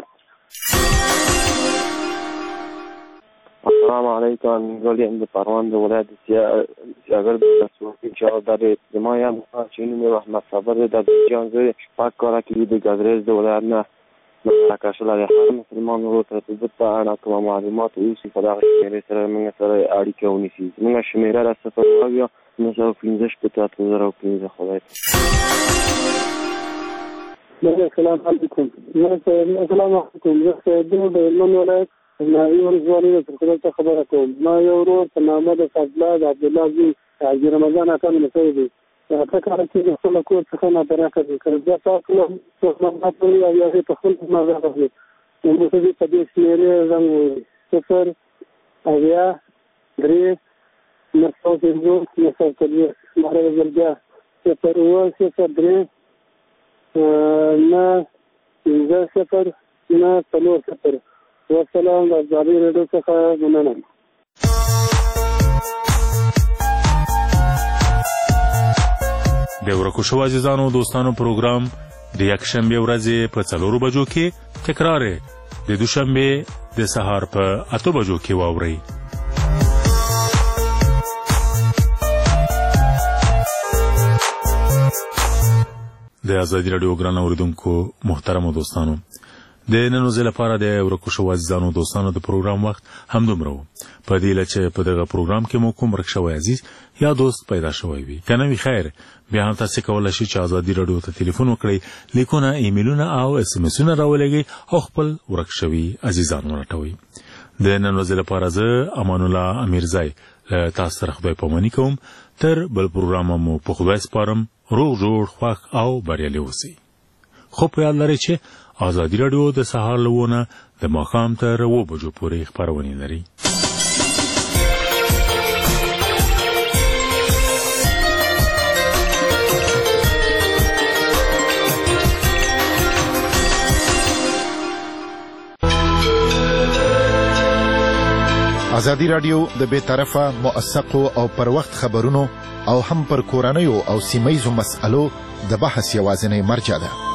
السلام علیکم. زه یم د پروان د ولایت سیاګرد ولسوالۍ چې زما یم چې نوم یې احمد صابر دی. د عبدالجان زوی شپږ کاله کېږي د ګازرېز د ولایت نه مرکه شولی دی. هر مسلمان ورور ته د ده په اړه کومه معلومات اوسي په دغه شمېرې سره موږ سره اړیکه ونیسي. زموږ شمېره ده صفر اویا نهه سوه پنځه شپېته اتو زره پنځه. خدای السلام علیکم. السلام علیکم. زه سیدو د هلمند ولایت ناوی ولسوالۍ د ترکمن څخه خبره کوم. ما یو ورور په نامه د فضله د عبدالله زوی حاجي رمضان اکا لمسی دی. اته کاله کېږي خپله کور څخه نادره کړي. که بیا تا څوک معلومات ولري او یا هغې په خپل نظر اخلي نو موږ دې په دې شمېرې زنګ ووایي صفر اویا درې نهه سوه پنځوس نهه سوه څلوېښت. شماره یې ځل بیا صفر اوه صفر درې نه پنځه صفر نه څلور صفر. والسلام. د ازادي راډیو څخه مننه. د ورکو شوو عزیزانو دوستانو پروګرام د یکشنبې ورځې په څلورو بجو کې تکرار د دوشنبې د سهار په اتو بجو کې واورئ. د ازادي راډیو ګران اوریدونکو محترمو دوستانو، د نن ورځې لپاره د ورکو شوو عزیزانو دوستانو د پروګرام وخت همدومره و. په دې هیله چې په دغه پروګرام کې مو کوم ورک شوی عزیز یا دوست پیدا شوی وي، که نه وي خیر، بیا هم تاسې کولی شئ چې ازادي راډیو ته تلیفون وکړئ، لیکونه، ایمیلونه او اس ام اسونه راولېږئ او خپل ورک شوي عزیزان ولټوئ. د نن ورځې لپاره زه امان الله امیرزی له تاسو سره خدای پاماني کوم. تر بل پروګرام مو په خدای سپارم. روغ جوړ، خوښ او بریالي اوسئ. خو په یاد لرئ چې ازادي راډیو د سهار له اووه نه د ماښام تر اووه بجو پورې خپرونې لري. ازادي راډیو د بې طرفه، موثقو او پر وخت خبرونو او هم پر کورنیو او سیمه ییزو مسألو د بحث یوازینۍ مرجع ده.